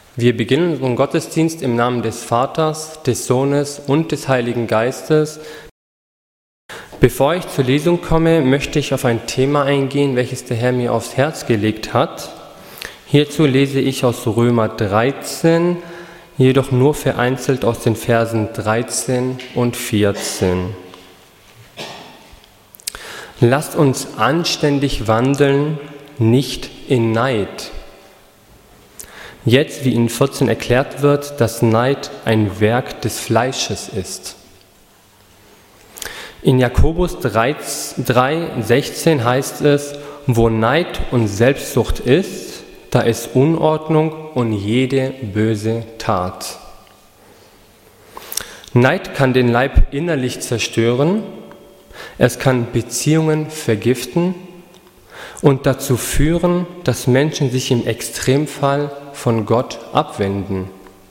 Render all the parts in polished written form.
Wir beginnen unseren Gottesdienst im Namen des Vaters, des Sohnes und des Heiligen Geistes. Bevor ich zur Lesung komme, möchte ich auf ein Thema eingehen, welches der Herr mir aufs Herz gelegt hat. Hierzu lese ich aus Römer 13, jedoch nur vereinzelt aus den Versen 13 und 14. Lasst uns anständig wandeln, nicht in Neid. Jetzt, wie in 14 erklärt wird, dass Neid ein Werk des Fleisches ist. In Jakobus 3,16 heißt es, wo Neid und Selbstsucht ist, da ist Unordnung und jede böse Tat. Neid kann den Leib innerlich zerstören, es kann Beziehungen vergiften und dazu führen, dass Menschen sich im Extremfall von Gott abwenden.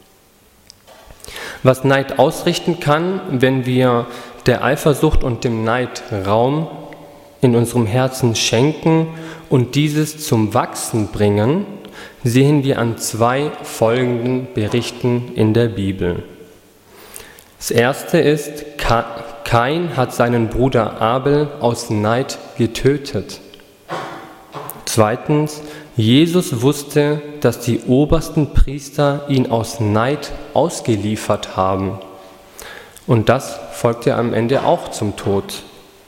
Was Neid ausrichten kann, wenn wir der Eifersucht und dem Neid Raum in unserem Herzen schenken und dieses zum Wachsen bringen, sehen wir an 2 folgenden Berichten in der Bibel. Das erste ist, Kain hat seinen Bruder Abel aus Neid getötet. Zweitens, Jesus wusste, dass die obersten Priester ihn aus Neid ausgeliefert haben. Und das folgte am Ende auch zum Tod.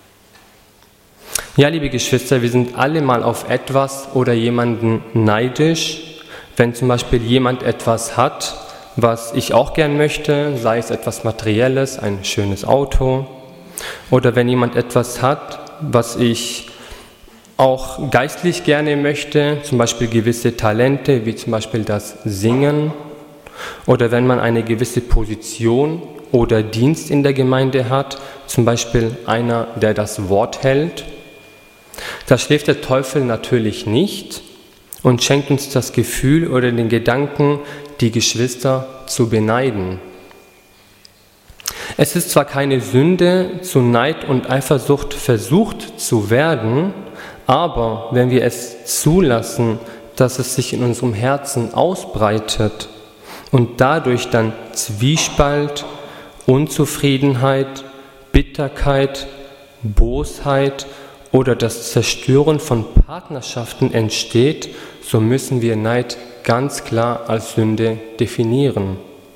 Ja, liebe Geschwister, wir sind alle mal auf etwas oder jemanden neidisch. Wenn zum Beispiel jemand etwas hat, was ich auch gern möchte, sei es etwas Materielles, ein schönes Auto, oder wenn jemand etwas hat, was ich auch geistlich gerne möchte, zum Beispiel gewisse Talente, wie zum Beispiel das Singen, oder wenn man eine gewisse Position oder Dienst in der Gemeinde hat, zum Beispiel einer, der das Wort hält. Da schläft der Teufel natürlich nicht und schenkt uns das Gefühl oder den Gedanken, die Geschwister zu beneiden. Es ist zwar keine Sünde, zu Neid und Eifersucht versucht zu werden, aber wenn wir es zulassen, dass es sich in unserem Herzen ausbreitet und dadurch dann Zwiespalt, Unzufriedenheit, Bitterkeit, Bosheit oder das Zerstören von Partnerschaften entsteht, so müssen wir Neid ganz klar als Sünde definieren.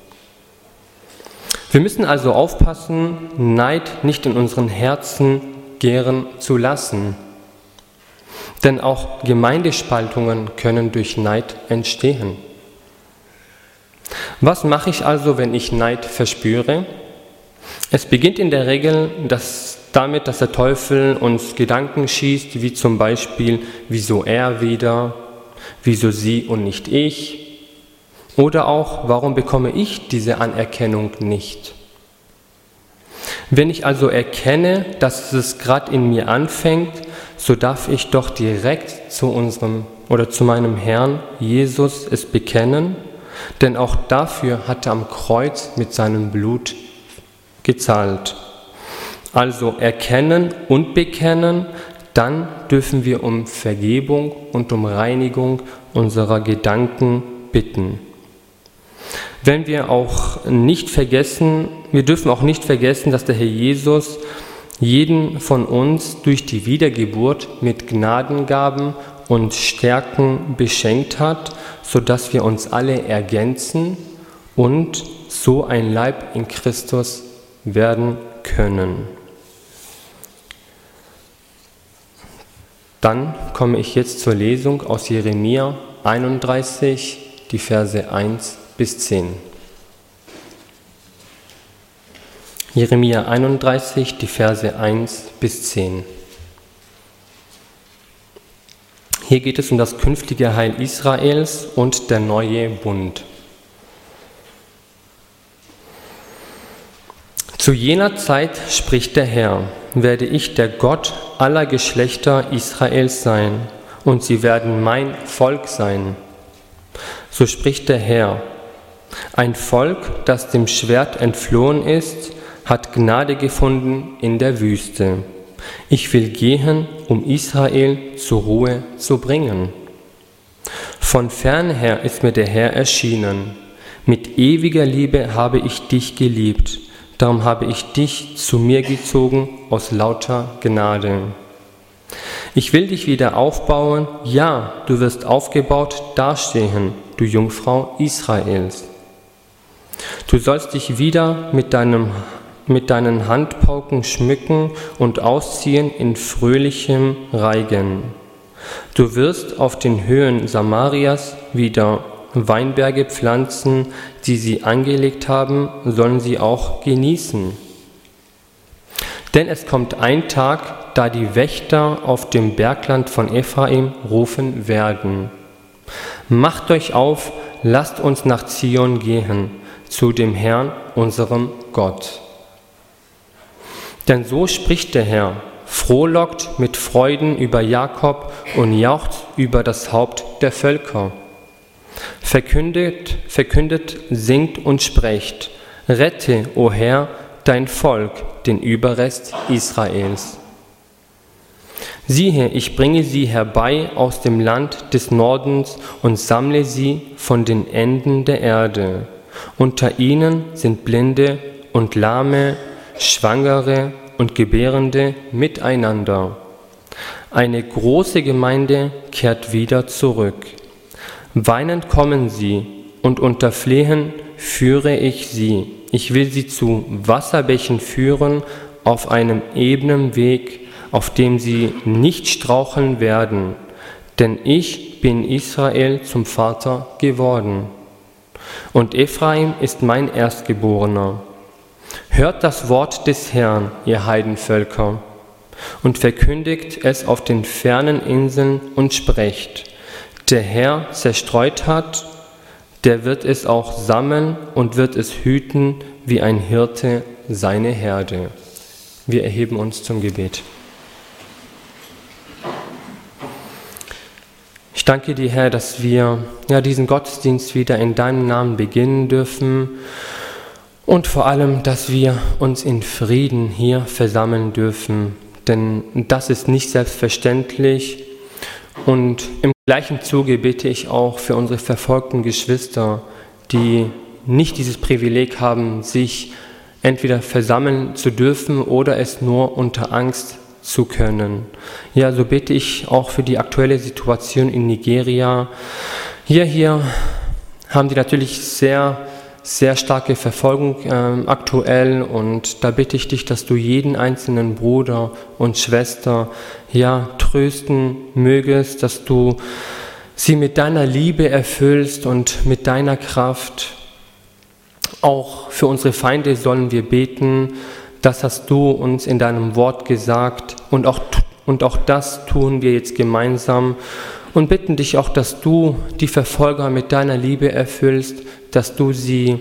Wir müssen also aufpassen, Neid nicht in unseren Herzen gären zu lassen. Denn auch Gemeindespaltungen können durch Neid entstehen. Was mache ich also, wenn ich Neid verspüre? Es beginnt in der Regel damit, dass der Teufel uns Gedanken schießt, wie zum Beispiel, wieso er wieder, wieso sie und nicht ich? Oder auch, warum bekomme ich diese Anerkennung nicht? Wenn ich also erkenne, dass es gerade in mir anfängt, so darf ich doch direkt zu meinem Herrn Jesus es bekennen, denn auch dafür hat er am Kreuz mit seinem Blut gezahlt. Also erkennen und bekennen, dann dürfen wir um Vergebung und um Reinigung unserer Gedanken bitten. Wir dürfen auch nicht vergessen, dass der Herr Jesus jeden von uns durch die Wiedergeburt mit Gnadengaben und Stärken beschenkt hat, sodass wir uns alle ergänzen und so ein Leib in Christus werden können. Dann komme ich jetzt zur Lesung aus Jeremia 31, die Verse 1 bis 10. Jeremia 31, die Verse 1 bis 10. Hier geht es um das künftige Heil Israels und der neue Bund. Zu jener Zeit, spricht der Herr, werde ich der Gott aller Geschlechter Israels sein, und sie werden mein Volk sein. So spricht der Herr, ein Volk, das dem Schwert entflohen ist, hat Gnade gefunden in der Wüste. Ich will gehen, um Israel zur Ruhe zu bringen. Von fern her ist mir der Herr erschienen. Mit ewiger Liebe habe ich dich geliebt. Darum habe ich dich zu mir gezogen aus lauter Gnade. Ich will dich wieder aufbauen. Ja, du wirst aufgebaut dastehen, du Jungfrau Israels. Du sollst dich wieder mit deinen Handpauken schmücken und ausziehen in fröhlichem Reigen. Du wirst auf den Höhen Samarias wieder Weinberge pflanzen, die sie angelegt haben, sollen sie auch genießen. Denn es kommt ein Tag, da die Wächter auf dem Bergland von Ephraim rufen werden: Macht euch auf, lasst uns nach Zion gehen, zu dem Herrn, unserem Gott. Denn so spricht der Herr: Frohlockt mit Freuden über Jakob und jauchzt über das Haupt der Völker. Verkündet, singt und sprecht: Rette, o Herr, dein Volk, den Überrest Israels. Siehe, ich bringe sie herbei aus dem Land des Nordens und sammle sie von den Enden der Erde. Unter ihnen sind Blinde und Lahme, Schwangere und Gebärende miteinander. Eine große Gemeinde kehrt wieder zurück. Weinend kommen sie, und unter Flehen führe ich sie. Ich will sie zu Wasserbächen führen, auf einem ebenen Weg, auf dem sie nicht straucheln werden. Denn ich bin Israel zum Vater geworden. Und Ephraim ist mein Erstgeborener. Hört das Wort des Herrn, ihr Heidenvölker, und verkündigt es auf den fernen Inseln und sprecht: Der Herr zerstreut hat, der wird es auch sammeln und wird es hüten, wie ein Hirte seine Herde. Wir erheben uns zum Gebet. Ich danke dir, Herr, dass wir diesen Gottesdienst wieder in deinem Namen beginnen dürfen und vor allem, dass wir uns in Frieden hier versammeln dürfen, denn das ist nicht selbstverständlich. Und im gleichen Zuge bete ich auch für unsere verfolgten Geschwister, die nicht dieses Privileg haben, sich entweder versammeln zu dürfen oder es nur unter Angst zu können. Ja, so bete ich auch für die aktuelle Situation in Nigeria. Hier haben die natürlich sehr, sehr starke Verfolgung aktuell, und da bitte ich dich, dass du jeden einzelnen Bruder und Schwester trösten mögest, dass du sie mit deiner Liebe erfüllst und mit deiner Kraft. Auch für unsere Feinde sollen wir beten. Das hast du uns in deinem Wort gesagt, und auch das tun wir jetzt gemeinsam und bitten dich auch, dass du die Verfolger mit deiner Liebe erfüllst, dass du sie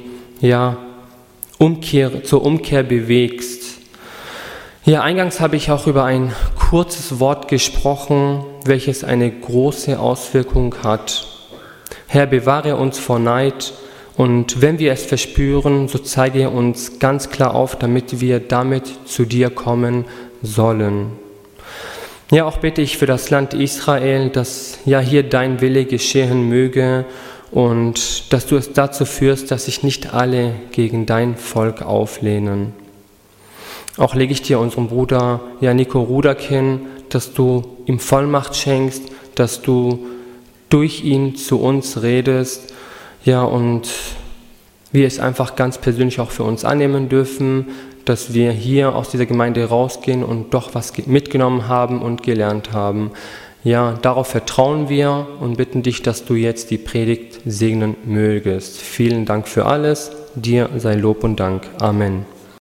zur Umkehr bewegst. Eingangs habe ich auch über ein kurzes Wort gesprochen, welches eine große Auswirkung hat. Herr, bewahre uns vor Neid, und wenn wir es verspüren, so zeige uns ganz klar auf, damit wir damit zu dir kommen sollen. Auch bitte ich für das Land Israel, dass hier dein Wille geschehen möge und dass du es dazu führst, dass sich nicht alle gegen dein Volk auflehnen. Auch lege ich dir unseren Bruder Nico Rudak hin, dass du ihm Vollmacht schenkst, dass du durch ihn zu uns redest, und wir es einfach ganz persönlich auch für uns annehmen dürfen, dass wir hier aus dieser Gemeinde rausgehen und doch was mitgenommen haben und gelernt haben. Darauf vertrauen wir und bitten dich, dass du jetzt die Predigt segnen mögest. Vielen Dank für alles. Dir sei Lob und Dank. Amen.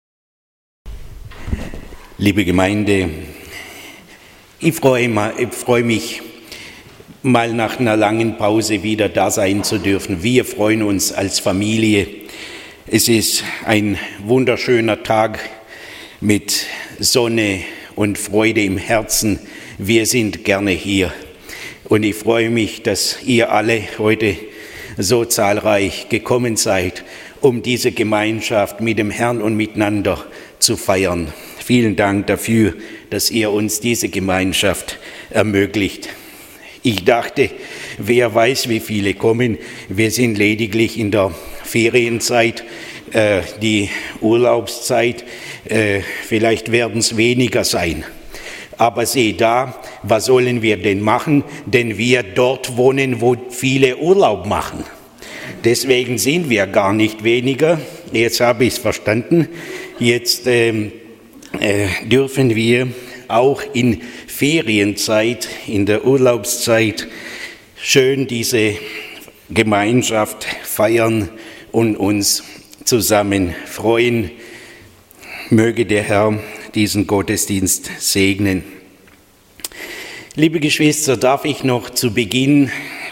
Liebe Gemeinde, ich freue mich, mal nach einer langen Pause wieder da sein zu dürfen. Wir freuen uns als Familie. Es ist ein wunderschöner Tag mit Sonne und Freude im Herzen. Wir sind gerne hier. Und ich freue mich, dass ihr alle heute so zahlreich gekommen seid, um diese Gemeinschaft mit dem Herrn und miteinander zu feiern. Vielen Dank dafür, dass ihr uns diese Gemeinschaft ermöglicht. Ich dachte, wer weiß, wie viele kommen. Wir sind lediglich in der Ferienzeit, die Urlaubszeit. Vielleicht werden es weniger sein. Aber seht da, was sollen wir denn machen? Denn wir dort wohnen, wo viele Urlaub machen. Deswegen sind wir gar nicht weniger. Jetzt habe ich es verstanden. Jetzt dürfen wir auch in Ferienzeit, in der Urlaubszeit, schön diese Gemeinschaft feiern und uns zusammen freuen. Möge der Herr diesen Gottesdienst segnen. Liebe Geschwister, darf ich noch zu Beginn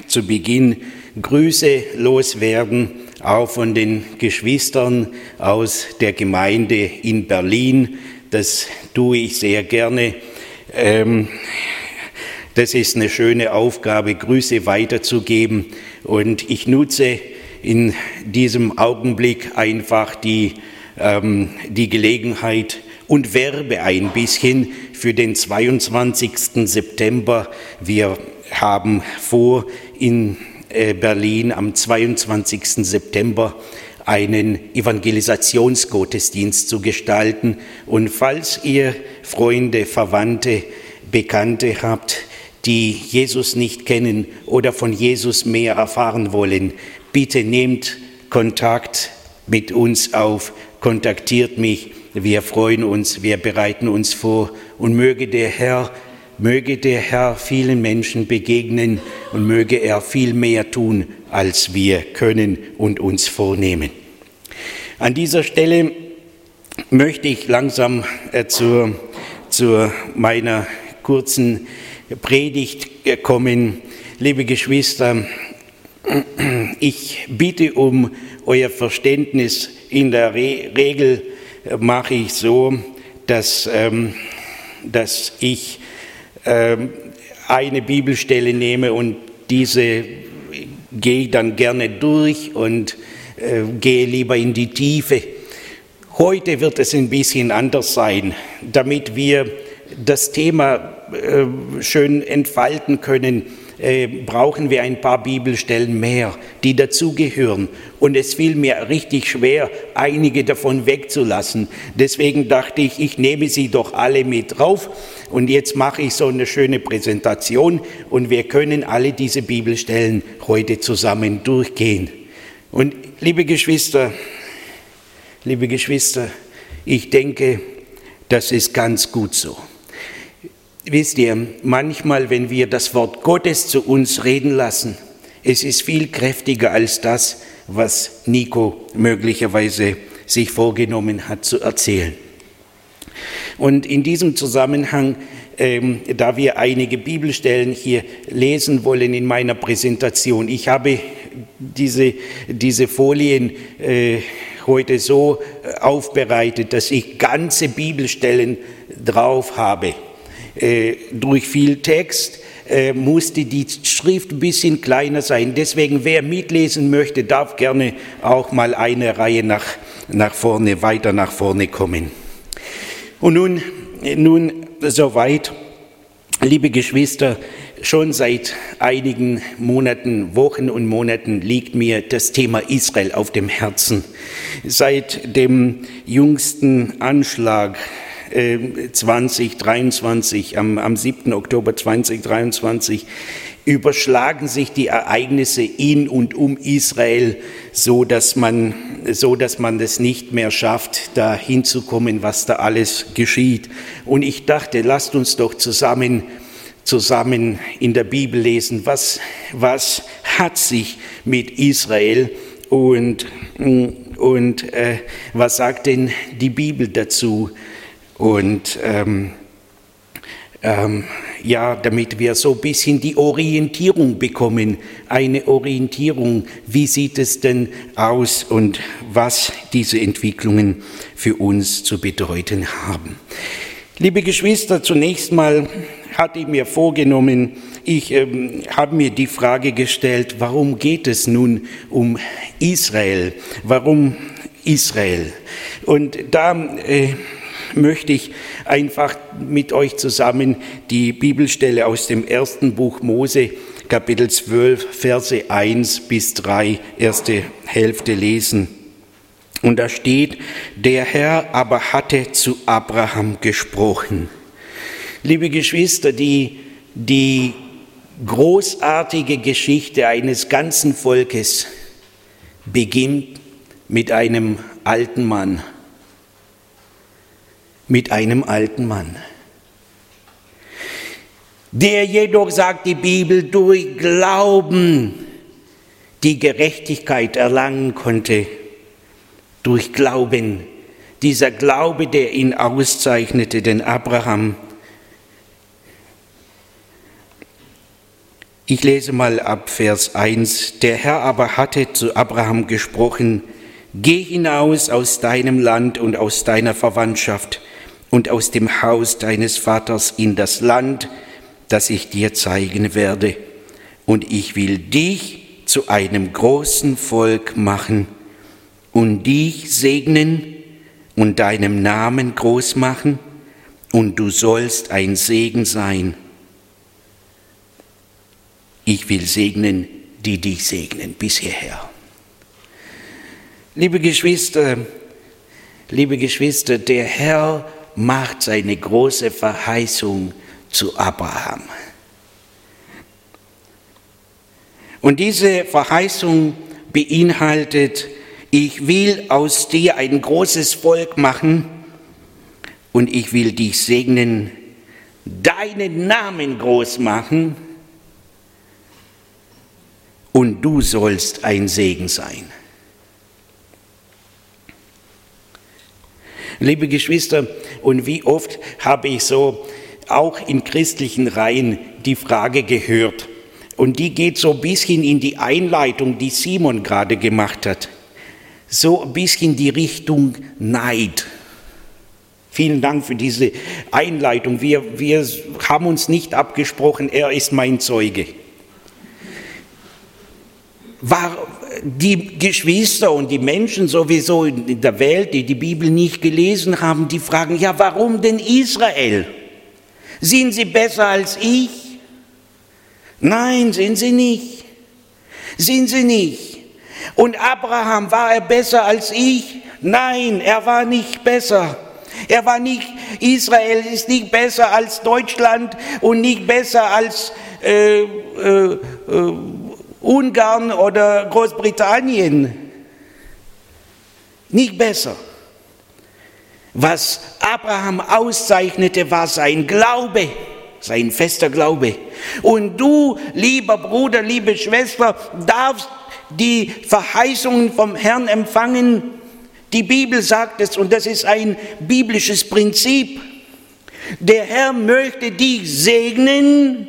Grüße loswerden, auch von den Geschwistern aus der Gemeinde in Berlin. Das tue ich sehr gerne. Das ist eine schöne Aufgabe, Grüße weiterzugeben. Und ich nutze in diesem Augenblick einfach die Gelegenheit und werbe ein bisschen für den 22. September. Wir haben vor, in Berlin am 22. September einen Evangelisationsgottesdienst zu gestalten. Und falls ihr Freunde, Verwandte, Bekannte habt, die Jesus nicht kennen oder von Jesus mehr erfahren wollen, bitte nehmt Kontakt mit uns auf, kontaktiert mich. Wir freuen uns, wir bereiten uns vor und möge der Herr vielen Menschen begegnen und möge er viel mehr tun, als wir können und uns vornehmen. An dieser Stelle möchte ich langsam zu meiner kurzen Predigt kommen. Liebe Geschwister, ich bitte um euer Verständnis. In der Regel mache ich so, dass ich eine Bibelstelle nehme und diese gehe ich dann gerne durch und gehe lieber in die Tiefe. Heute wird es ein bisschen anders sein, damit wir das Thema schön entfalten können, brauchen wir ein paar Bibelstellen mehr, die dazugehören. Und es fiel mir richtig schwer, einige davon wegzulassen. Deswegen dachte ich, ich nehme sie doch alle mit drauf. Und jetzt mache ich so eine schöne Präsentation und wir können alle diese Bibelstellen heute zusammen durchgehen. Und liebe Geschwister, ich denke, das ist ganz gut so. Wisst ihr, manchmal, wenn wir das Wort Gottes zu uns reden lassen, es ist viel kräftiger als das, was Nico möglicherweise sich vorgenommen hat zu erzählen. Und in diesem Zusammenhang, da wir einige Bibelstellen hier lesen wollen in meiner Präsentation, ich habe diese Folien heute so aufbereitet, dass ich ganze Bibelstellen drauf habe. Durch viel Text musste die Schrift ein bisschen kleiner sein. Deswegen, wer mitlesen möchte, darf gerne auch mal eine Reihe weiter nach vorne kommen. Und nun soweit, liebe Geschwister, schon seit einigen Wochen und Monaten liegt mir das Thema Israel auf dem Herzen. Seit dem jüngsten Anschlag 2023, am 7. Oktober 2023, überschlagen sich die Ereignisse in und um Israel, so dass man es nicht mehr schafft, da hinzukommen, was da alles geschieht. Und ich dachte, lasst uns doch zusammen in der Bibel lesen, was hat sich mit Israel und was sagt denn die Bibel dazu? Und damit wir so ein bisschen die Orientierung bekommen, eine Orientierung, wie sieht es denn aus und was diese Entwicklungen für uns zu bedeuten haben. Liebe Geschwister, zunächst mal hatte ich mir vorgenommen, ich habe mir die Frage gestellt, warum geht es nun um Israel? Warum Israel? Und da möchte ich einfach mit euch zusammen die Bibelstelle aus dem ersten Buch Mose, Kapitel 12, Verse 1 bis 3, erste Hälfte lesen. Und da steht, der Herr aber hatte zu Abraham gesprochen. Liebe Geschwister, die großartige Geschichte eines ganzen Volkes beginnt mit einem alten Mann. Mit einem alten Mann. Der jedoch, sagt die Bibel, durch Glauben die Gerechtigkeit erlangen konnte. Durch Glauben. Dieser Glaube, der ihn auszeichnete, den Abraham. Ich lese mal ab Vers 1. Der Herr aber hatte zu Abraham gesprochen, geh hinaus aus deinem Land und aus deiner Verwandtschaft und aus dem Haus deines Vaters in das Land, das ich dir zeigen werde. Und ich will dich zu einem großen Volk machen und dich segnen und deinem Namen groß machen, und du sollst ein Segen sein. Ich will segnen, die dich segnen, bis hierher. Liebe Geschwister, der Herr macht seine große Verheißung zu Abraham. Und diese Verheißung beinhaltet, ich will aus dir ein großes Volk machen und ich will dich segnen, deinen Namen groß machen und du sollst ein Segen sein. Liebe Geschwister, und wie oft habe ich so auch in christlichen Reihen die Frage gehört, und die geht so ein bisschen in die Einleitung, die Simon gerade gemacht hat, so ein bisschen die Richtung Neid. Vielen Dank für diese Einleitung. Wir haben uns nicht abgesprochen, er ist mein Zeuge. Die Geschwister und die Menschen sowieso in der Welt, die die Bibel nicht gelesen haben, die fragen, ja, warum denn Israel? Sind sie besser als ich? Nein, sind sie nicht. Sind sie nicht. Und Abraham, war er besser als ich? Nein, er war nicht besser. Er war nicht, Israel ist nicht besser als Deutschland und nicht besser als Ungarn oder Großbritannien. Nicht besser. Was Abraham auszeichnete, war sein Glaube, sein fester Glaube. Und du, lieber Bruder, liebe Schwester, darfst die Verheißungen vom Herrn empfangen. Die Bibel sagt es, und das ist ein biblisches Prinzip. Der Herr möchte dich segnen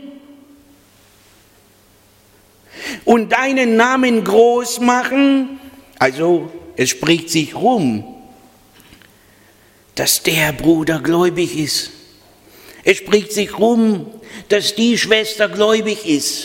und deinen Namen groß machen. Also es spricht sich rum, dass der Bruder gläubig ist. Es spricht sich rum, dass die Schwester gläubig ist.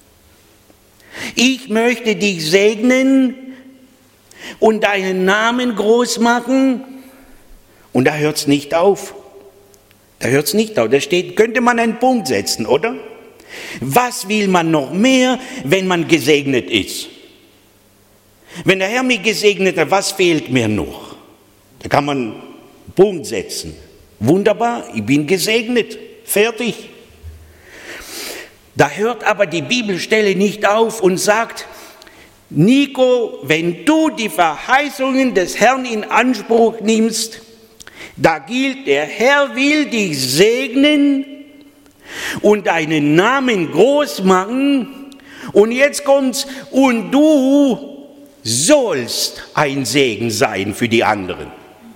Ich möchte dich segnen und deinen Namen groß machen. Und da hört es nicht auf. Da hört es nicht auf. Da steht, könnte man einen Punkt setzen, oder? Was will man noch mehr, wenn man gesegnet ist? Wenn der Herr mich gesegnet hat, was fehlt mir noch? Da kann man einen Punkt setzen. Wunderbar, ich bin gesegnet. Fertig. Da hört aber die Bibelstelle nicht auf und sagt, Nico, wenn du die Verheißungen des Herrn in Anspruch nimmst, da gilt, der Herr will dich segnen und deinen Namen groß machen. Und jetzt kommt's, und du sollst ein Segen sein für die anderen.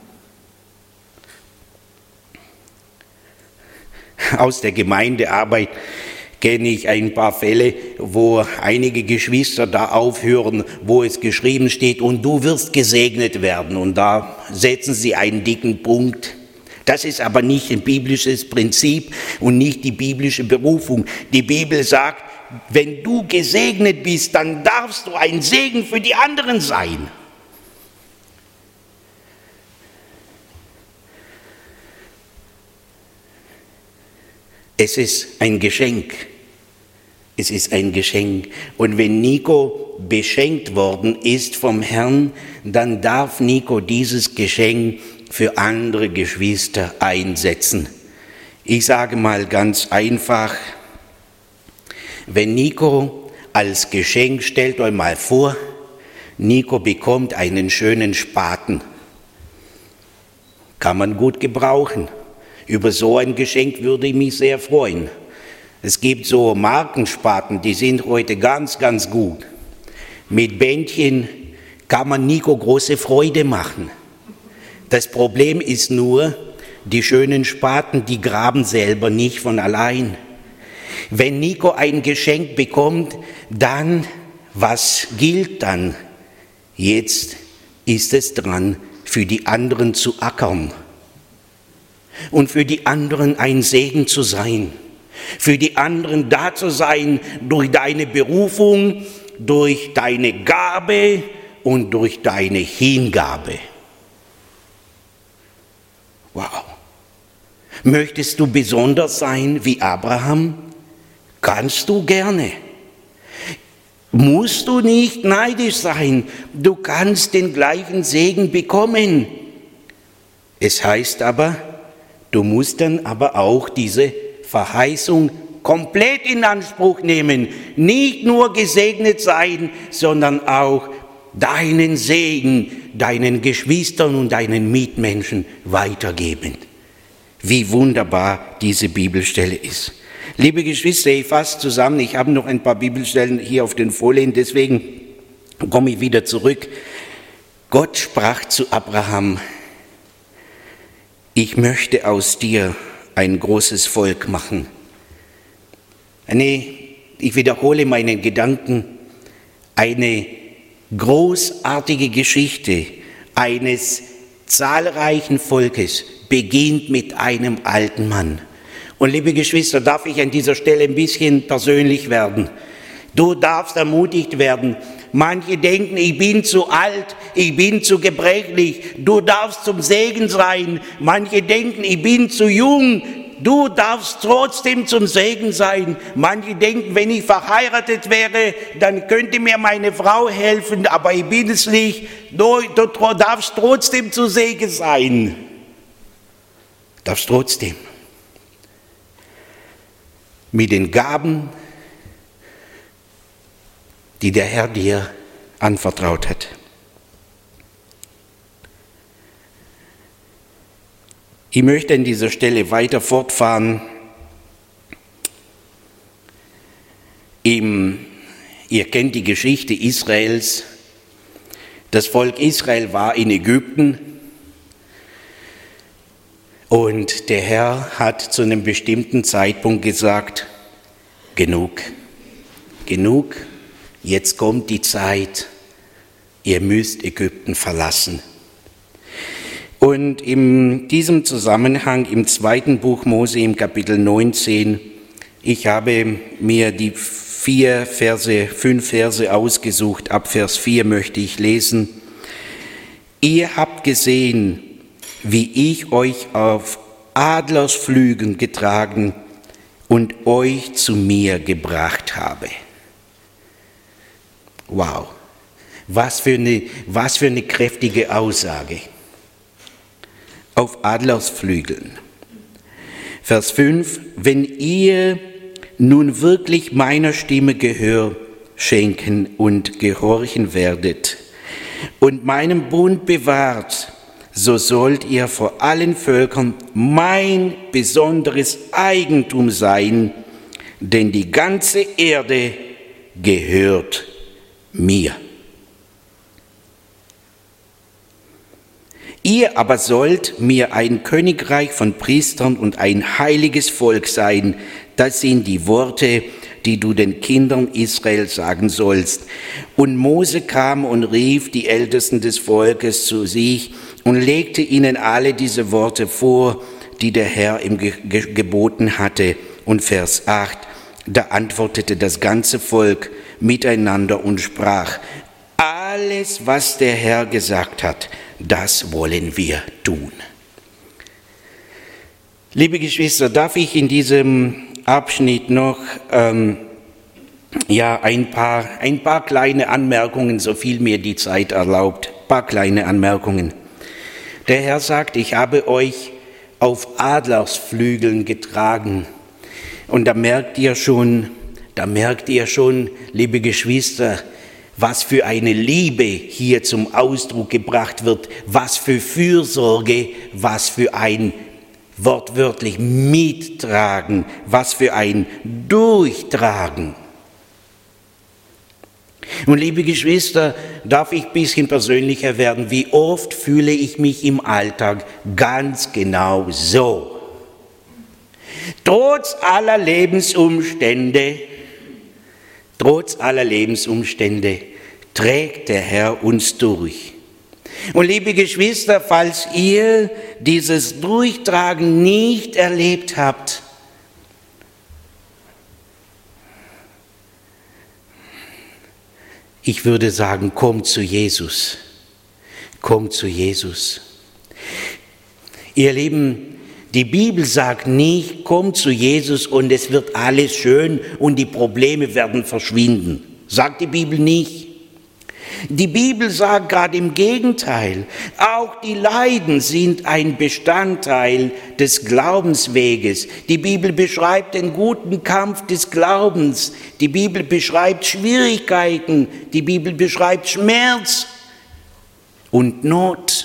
Aus der Gemeindearbeit kenne ich ein paar Fälle, wo einige Geschwister da aufhören, wo es geschrieben steht, und du wirst gesegnet werden. Und da setzen sie einen dicken Punkt. Das ist aber nicht ein biblisches Prinzip und nicht die biblische Berufung. Die Bibel sagt, wenn du gesegnet bist, dann darfst du ein Segen für die anderen sein. Es ist ein Geschenk. Es ist ein Geschenk. Und wenn Nico beschenkt worden ist vom Herrn, dann darf Nico dieses Geschenk für andere Geschwister einsetzen. Ich sage mal ganz einfach, wenn Nico als Geschenk, stellt euch mal vor, Nico bekommt einen schönen Spaten. Kann man gut gebrauchen. Über so ein Geschenk würde ich mich sehr freuen. Es gibt so Markenspaten, die sind heute ganz, ganz gut. Mit Bändchen kann man Nico große Freude machen. Das Problem ist nur, die schönen Spaten, die graben selber nicht von allein. Wenn Nico ein Geschenk bekommt, dann, was gilt dann? Jetzt ist es dran, für die anderen zu ackern und für die anderen ein Segen zu sein, für die anderen da zu sein durch deine Berufung, durch deine Gabe und durch deine Hingabe. Wow. Möchtest du besonders sein wie Abraham? Kannst du gerne. Musst du nicht neidisch sein, du kannst den gleichen Segen bekommen. Es heißt aber, du musst dann aber auch diese Verheißung komplett in Anspruch nehmen. Nicht nur gesegnet sein, sondern auch deinen Segen deinen Geschwistern und deinen Mitmenschen weitergeben. Wie wunderbar diese Bibelstelle ist. Liebe Geschwister, ich fasse zusammen, ich habe noch ein paar Bibelstellen hier auf den Folien, deswegen komme ich wieder zurück. Gott sprach zu Abraham, ich möchte aus dir ein großes Volk machen. Ich wiederhole meinen Gedanken, eine großartige Geschichte eines zahlreichen Volkes beginnt mit einem alten Mann. Und liebe Geschwister, darf ich an dieser Stelle ein bisschen persönlich werden? Du darfst ermutigt werden. Manche denken, ich bin zu alt, ich bin zu gebrechlich. Du darfst zum Segen sein. Manche denken, ich bin zu jung. Du darfst trotzdem zum Segen sein. Manche denken, wenn ich verheiratet wäre, dann könnte mir meine Frau helfen, aber ich bin es nicht. Du darfst trotzdem zu Segen sein. Darfst trotzdem. Mit den Gaben, die der Herr dir anvertraut hat. Ich möchte an dieser Stelle weiter fortfahren. Ihr kennt die Geschichte Israels. Das Volk Israel war in Ägypten und der Herr hat zu einem bestimmten Zeitpunkt gesagt, genug, genug, jetzt kommt die Zeit, ihr müsst Ägypten verlassen. Und in diesem Zusammenhang im 2. Buch Mose im Kapitel 19, ich habe mir die 5 Verse ausgesucht, ab Vers 4 möchte ich lesen. Ihr habt gesehen, wie ich euch auf Adlersflügeln getragen und euch zu mir gebracht habe. Wow, was für eine kräftige Aussage. Auf Adlersflügeln. Vers 5, wenn ihr nun wirklich meiner Stimme Gehör schenken und gehorchen werdet und meinen Bund bewahrt, so sollt ihr vor allen Völkern mein besonderes Eigentum sein, denn die ganze Erde gehört mir. Ihr aber sollt mir ein Königreich von Priestern und ein heiliges Volk sein. Das sind die Worte, die du den Kindern Israel sagen sollst. Und Mose kam und rief die Ältesten des Volkes zu sich und legte ihnen alle diese Worte vor, die der Herr ihm geboten hatte. Und Vers 8, da antwortete das ganze Volk miteinander und sprach, alles, was der Herr gesagt hat, das wollen wir tun. Liebe Geschwister, darf ich in diesem Abschnitt noch ein paar kleine Anmerkungen, so viel mir die Zeit erlaubt. Ein paar kleine Anmerkungen. Der Herr sagt, ich habe euch auf Adlersflügeln getragen. Und da merkt ihr schon, liebe Geschwister, was für eine Liebe hier zum Ausdruck gebracht wird, was für Fürsorge, was für ein wortwörtlich Mittragen, was für ein Durchtragen. Und liebe Geschwister, darf ich ein bisschen persönlicher werden? Wie oft fühle ich mich im Alltag ganz genau so? Trotz aller Lebensumstände trägt der Herr uns durch. Und liebe Geschwister, falls ihr dieses Durchtragen nicht erlebt habt, ich würde sagen, kommt zu Jesus. Kommt zu Jesus. Ihr Lieben, die Bibel sagt nicht, kommt zu Jesus und es wird alles schön und die Probleme werden verschwinden. Sagt die Bibel nicht. Die Bibel sagt gerade im Gegenteil, auch die Leiden sind ein Bestandteil des Glaubensweges. Die Bibel beschreibt den guten Kampf des Glaubens. Die Bibel beschreibt Schwierigkeiten. Die Bibel beschreibt Schmerz und Not.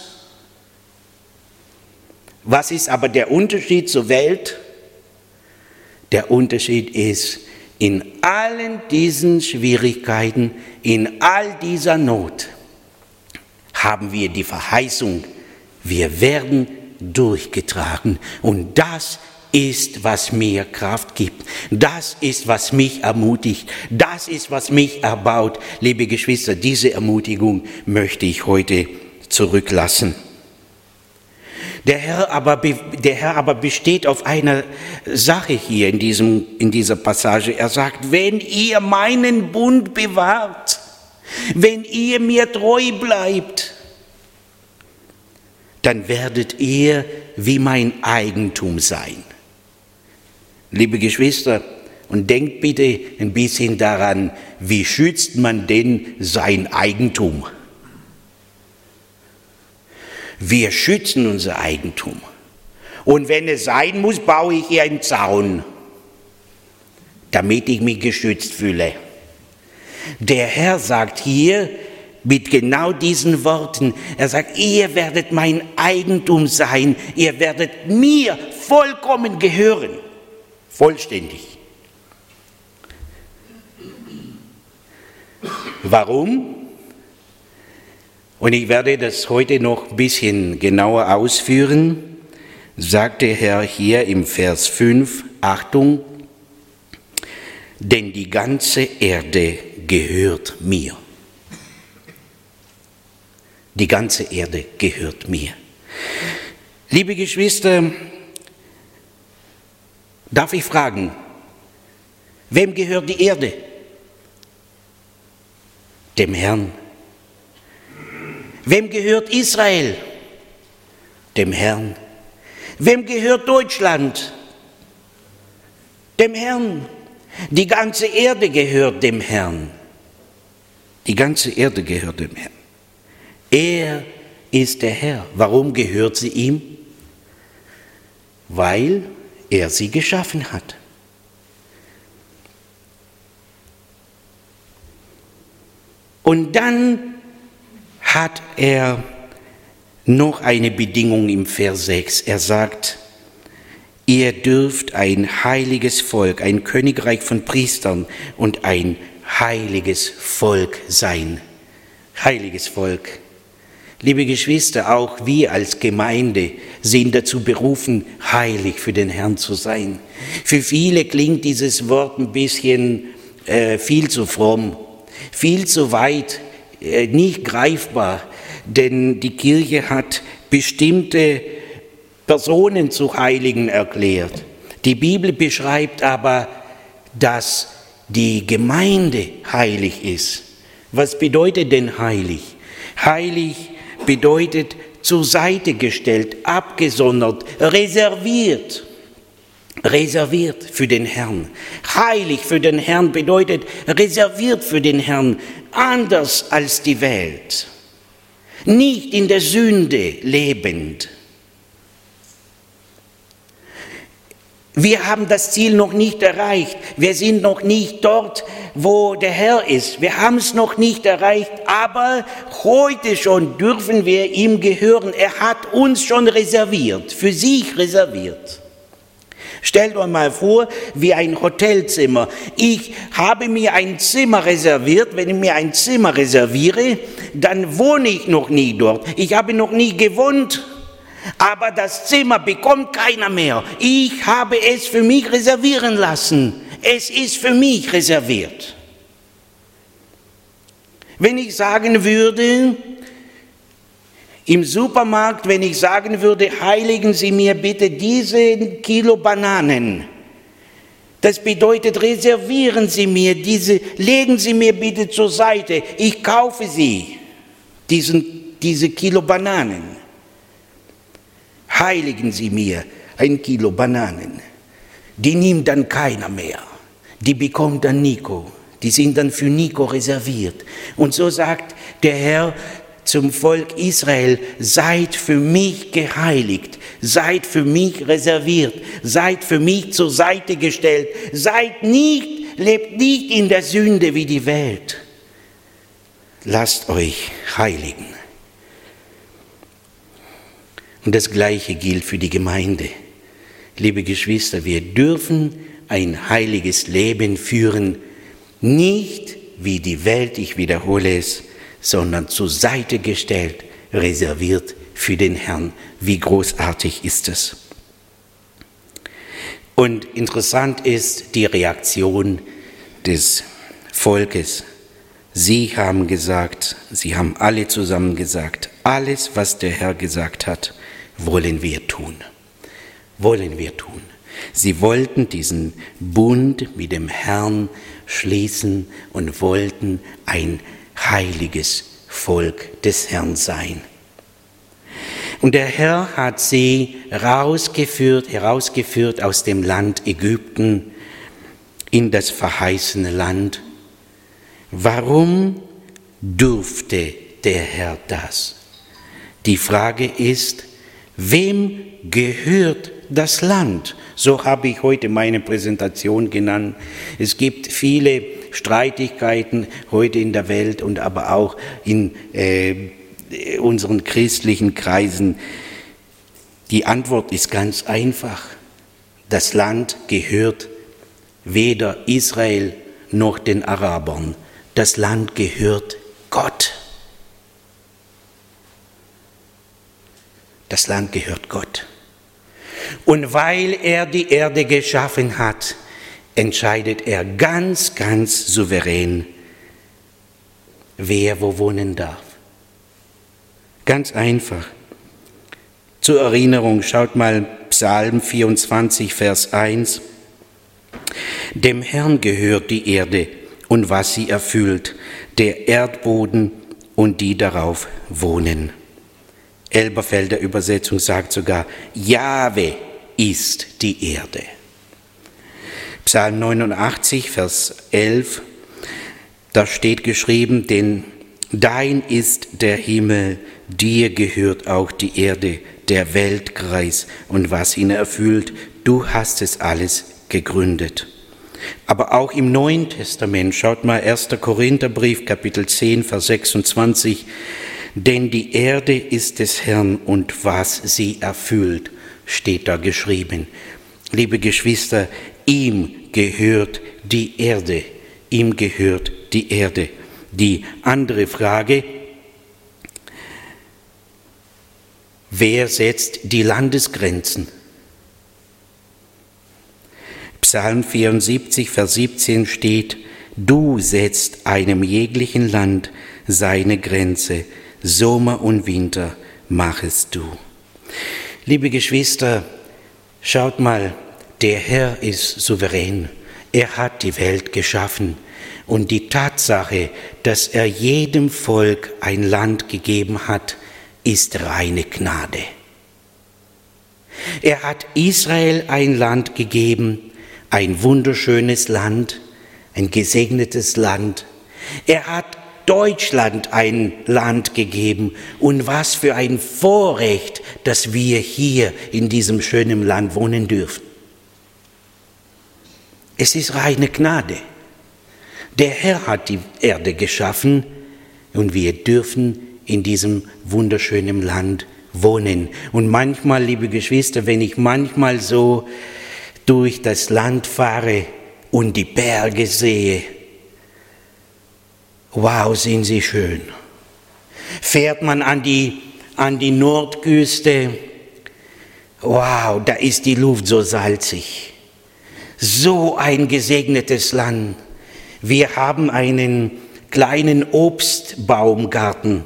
Was ist aber der Unterschied zur Welt? Der Unterschied ist, in allen diesen Schwierigkeiten, in all dieser Not haben wir die Verheißung, wir werden durchgetragen. Und das ist, was mir Kraft gibt. Das ist, was mich ermutigt. Das ist, was mich erbaut. Liebe Geschwister, diese Ermutigung möchte ich heute zurücklassen. Der Herr aber besteht auf einer Sache hier in dieser Passage. Er sagt, wenn ihr meinen Bund bewahrt, wenn ihr mir treu bleibt, dann werdet ihr wie mein Eigentum sein. Liebe Geschwister, und denkt bitte ein bisschen daran, wie schützt man denn sein Eigentum? Wir schützen unser Eigentum. Und wenn es sein muss, baue ich hier einen Zaun, damit ich mich geschützt fühle. Der Herr sagt hier mit genau diesen Worten, er sagt, ihr werdet mein Eigentum sein, ihr werdet mir vollkommen gehören, vollständig. Warum? Und ich werde das heute noch ein bisschen genauer ausführen, sagt der Herr hier im Vers 5, Achtung, denn die ganze Erde gehört mir. Die ganze Erde gehört mir. Liebe Geschwister, darf ich fragen, wem gehört die Erde? Dem Herrn. Wem gehört Israel? Dem Herrn. Wem gehört Deutschland? Dem Herrn. Die ganze Erde gehört dem Herrn. Die ganze Erde gehört dem Herrn. Er ist der Herr. Warum gehört sie ihm? Weil er sie geschaffen hat. Und dann hat er noch eine Bedingung im Vers 6. Er sagt, ihr dürft ein heiliges Volk, ein Königreich von Priestern und ein heiliges Volk sein. Heiliges Volk. Liebe Geschwister, auch wir als Gemeinde sind dazu berufen, heilig für den Herrn zu sein. Für viele klingt dieses Wort ein bisschen viel zu fromm, viel zu weit, nicht greifbar, denn die Kirche hat bestimmte Personen zu Heiligen erklärt. Die Bibel beschreibt aber, dass die Gemeinde heilig ist. Was bedeutet denn heilig? Heilig bedeutet zur Seite gestellt, abgesondert, reserviert. reserviert für den Herrn. Heilig für den Herrn bedeutet reserviert für den Herrn, anders als die Welt. Nicht in der Sünde lebend. Wir haben das Ziel noch nicht erreicht. Wir sind noch nicht dort, wo der Herr ist. Wir haben es noch nicht erreicht, aber heute schon dürfen wir ihm gehören. Er hat uns schon reserviert, für sich reserviert. Stellt euch mal vor, wie ein Hotelzimmer. Ich habe mir ein Zimmer reserviert. Wenn ich mir ein Zimmer reserviere, dann wohne ich noch nie dort. Ich habe noch nie gewohnt. Aber das Zimmer bekommt keiner mehr. Ich habe es für mich reservieren lassen. Es ist für mich reserviert. Wenn ich sagen würde, im Supermarkt, wenn ich sagen würde, heiligen Sie mir bitte diese Kilo Bananen. Das bedeutet, reservieren Sie mir diese, legen Sie mir bitte zur Seite. Ich kaufe sie, diese Kilo Bananen. Heiligen Sie mir 1 Kilo Bananen. Die nimmt dann keiner mehr. Die bekommt dann Nico. Die sind dann für Nico reserviert. Und so sagt der Herr zum Volk Israel, seid für mich geheiligt, seid für mich reserviert, seid für mich zur Seite gestellt, lebt nicht in der Sünde wie die Welt. Lasst euch heiligen. Und das Gleiche gilt für die Gemeinde. Liebe Geschwister, wir dürfen ein heiliges Leben führen, nicht wie die Welt, ich wiederhole es, sondern zur Seite gestellt, reserviert für den Herrn. Wie großartig ist es. Und interessant ist die Reaktion des Volkes. Sie haben alle zusammen gesagt, alles, was der Herr gesagt hat, wollen wir tun. Wollen wir tun. Sie wollten diesen Bund mit dem Herrn schließen und wollten ein heiliges Volk des Herrn sein. Und der Herr hat sie herausgeführt aus dem Land Ägypten in das verheißene Land. Warum durfte der Herr das? Die Frage ist, wem gehört das Land? So habe ich heute meine Präsentation genannt. Es gibt viele Streitigkeiten heute in der Welt und aber auch in unseren christlichen Kreisen. Die Antwort ist ganz einfach. Das Land gehört weder Israel noch den Arabern. Das Land gehört Gott. Das Land gehört Gott. Und weil er die Erde geschaffen hat, entscheidet er ganz, ganz souverän, wer wo wohnen darf. Ganz einfach. Zur Erinnerung, schaut mal Psalm 24, Vers 1. Dem Herrn gehört die Erde und was sie erfüllt, der Erdboden und die darauf wohnen. Elberfelder Übersetzung sagt sogar, Jahwe ist die Erde. Psalm 89, Vers 11, da steht geschrieben, denn dein ist der Himmel, dir gehört auch die Erde, der Weltkreis und was ihn erfüllt, du hast es alles gegründet. Aber auch im Neuen Testament, schaut mal 1. Korintherbrief, Kapitel 10, Vers 26, denn die Erde ist des Herrn und was sie erfüllt, steht da geschrieben. Liebe Geschwister, ihm gehört die Erde, ihm gehört die Erde. Die andere Frage, wer setzt die Landesgrenzen? Psalm 74, Vers 17 steht, du setzt einem jeglichen Land seine Grenze, Sommer und Winter machest du. Liebe Geschwister, schaut mal, der Herr ist souverän. Er hat die Welt geschaffen. Und die Tatsache, dass er jedem Volk ein Land gegeben hat, ist reine Gnade. Er hat Israel ein Land gegeben, ein wunderschönes Land, ein gesegnetes Land. Er hat Deutschland ein Land gegeben. Und was für ein Vorrecht, dass wir hier in diesem schönen Land wohnen dürfen. Es ist reine Gnade. Der Herr hat die Erde geschaffen und wir dürfen in diesem wunderschönen Land wohnen. Und manchmal, liebe Geschwister, wenn ich manchmal so durch das Land fahre und die Berge sehe, wow, sind sie schön. Fährt man an die Nordküste, wow, da ist die Luft so salzig. So ein gesegnetes Land. Wir haben einen kleinen Obstbaumgarten.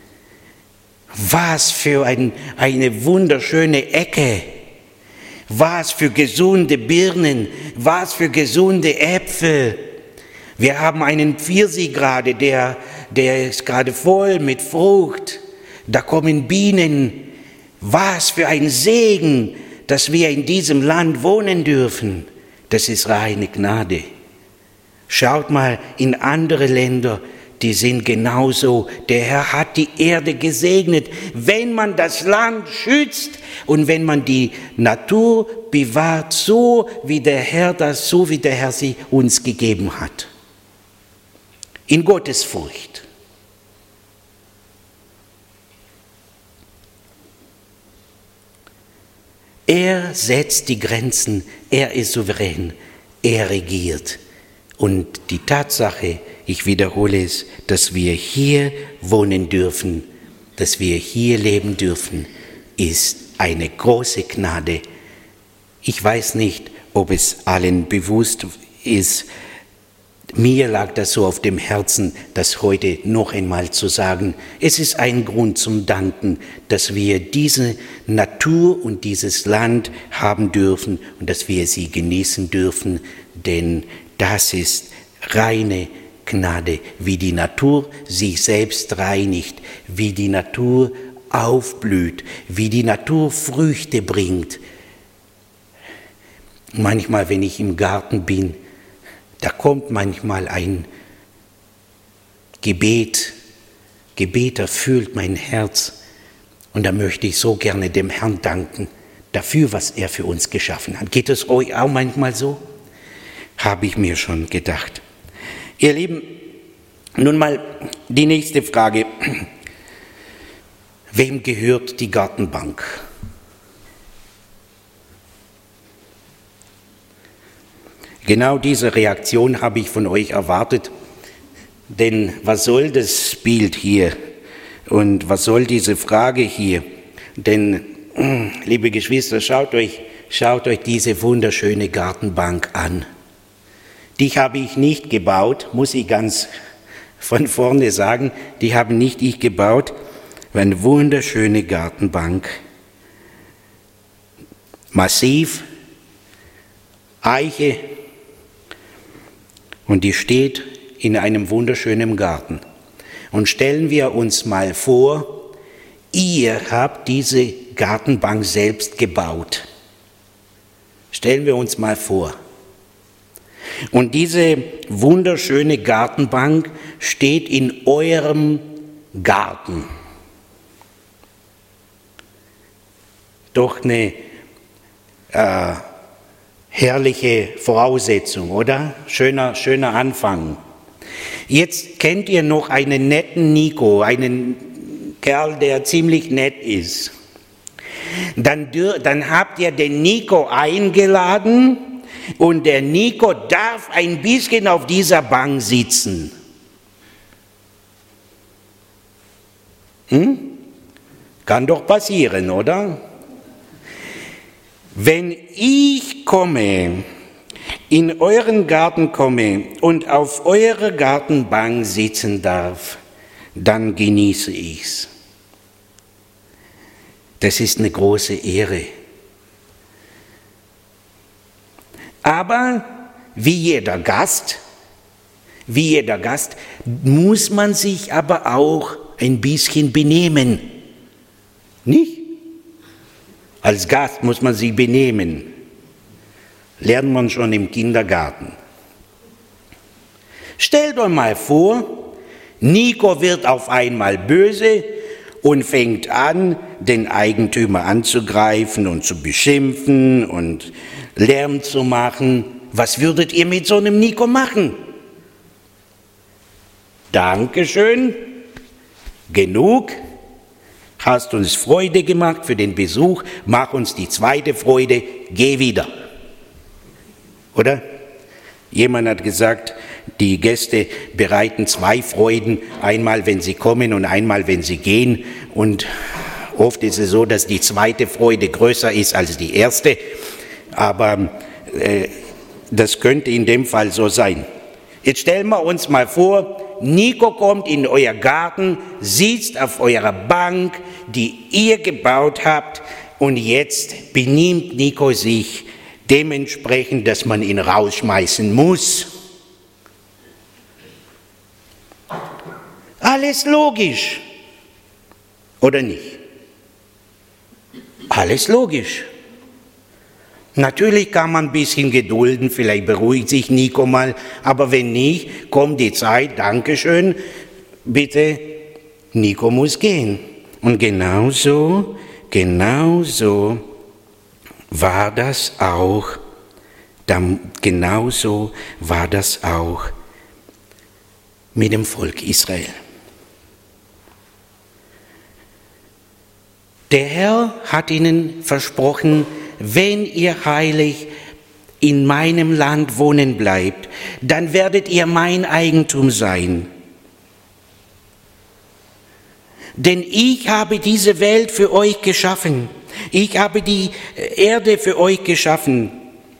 Was für eine wunderschöne Ecke. Was für gesunde Birnen, was für gesunde Äpfel. Wir haben einen Pfirsich gerade, der ist gerade voll mit Frucht. Da kommen Bienen. Was für ein Segen, dass wir in diesem Land wohnen dürfen. Das ist reine Gnade. Schaut mal in andere Länder, die sind genauso. Der Herr hat die Erde gesegnet. Wenn man das Land schützt und wenn man die Natur bewahrt, so wie der Herr sie uns gegeben hat. In Gottesfurcht. Er setzt die Grenzen, er ist souverän, er regiert. Und die Tatsache, ich wiederhole es, dass wir hier wohnen dürfen, dass wir hier leben dürfen, ist eine große Gnade. Ich weiß nicht, ob es allen bewusst ist. Mir lag das so auf dem Herzen, das heute noch einmal zu sagen. Es ist ein Grund zum Danken, dass wir diese Natur und dieses Land haben dürfen und dass wir sie genießen dürfen, denn das ist reine Gnade, wie die Natur sich selbst reinigt, wie die Natur aufblüht, wie die Natur Früchte bringt. Manchmal, wenn ich im Garten bin, da kommt manchmal ein Gebet erfüllt mein Herz und da möchte ich so gerne dem Herrn danken dafür, was er für uns geschaffen hat. Geht es euch auch manchmal so? Habe ich mir schon gedacht. Ihr Lieben, nun mal die nächste Frage. Wem gehört die Gartenbank? Genau diese Reaktion habe ich von euch erwartet, denn was soll das Bild hier und was soll diese Frage hier? Denn, liebe Geschwister, schaut euch diese wunderschöne Gartenbank an. Die habe ich nicht gebaut, muss ich ganz von vorne sagen, die habe nicht ich gebaut, eine wunderschöne Gartenbank, massiv, Eiche, und die steht in einem wunderschönen Garten. Und stellen wir uns mal vor, ihr habt diese Gartenbank selbst gebaut. Stellen wir uns mal vor. Und diese wunderschöne Gartenbank steht in eurem Garten. Doch eine herrliche Voraussetzung, oder? Schöner Anfang. Jetzt kennt ihr noch einen netten Nico, einen Kerl, der ziemlich nett ist. Dann habt ihr den Nico eingeladen und der Nico darf ein bisschen auf dieser Bank sitzen. Kann doch passieren, oder? Wenn ich komme, in euren Garten komme und auf eurer Gartenbank sitzen darf, dann genieße ich's. Das ist eine große Ehre. Aber wie jeder Gast muss man sich aber auch ein bisschen benehmen. Nicht? Als Gast muss man sich benehmen. Lernt man schon im Kindergarten. Stellt euch mal vor, Nico wird auf einmal böse und fängt an, den Eigentümer anzugreifen und zu beschimpfen und Lärm zu machen. Was würdet ihr mit so einem Nico machen? Dankeschön, genug, hast uns Freude gemacht für den Besuch, mach uns die zweite Freude, geh wieder. Oder? Jemand hat gesagt, die Gäste bereiten 2 Freuden, einmal wenn sie kommen und einmal wenn sie gehen. Und oft ist es so, dass die zweite Freude größer ist als die erste. Aber das könnte in dem Fall so sein. Jetzt stellen wir uns mal vor, Nico kommt in euer Garten, sitzt auf eurer Bank, die ihr gebaut habt, und jetzt benimmt Nico sich dementsprechend, dass man ihn rausschmeißen muss. Alles logisch, oder nicht? Alles logisch. Natürlich kann man ein bisschen gedulden, vielleicht beruhigt sich Nico mal, aber wenn nicht, kommt die Zeit, Dankeschön, bitte, Nico muss gehen. Und genauso war das auch mit dem Volk Israel. Der Herr hat ihnen versprochen, wenn ihr heilig in meinem Land wohnen bleibt, dann werdet ihr mein Eigentum sein. Denn ich habe diese Welt für euch geschaffen. Ich habe die Erde für euch geschaffen.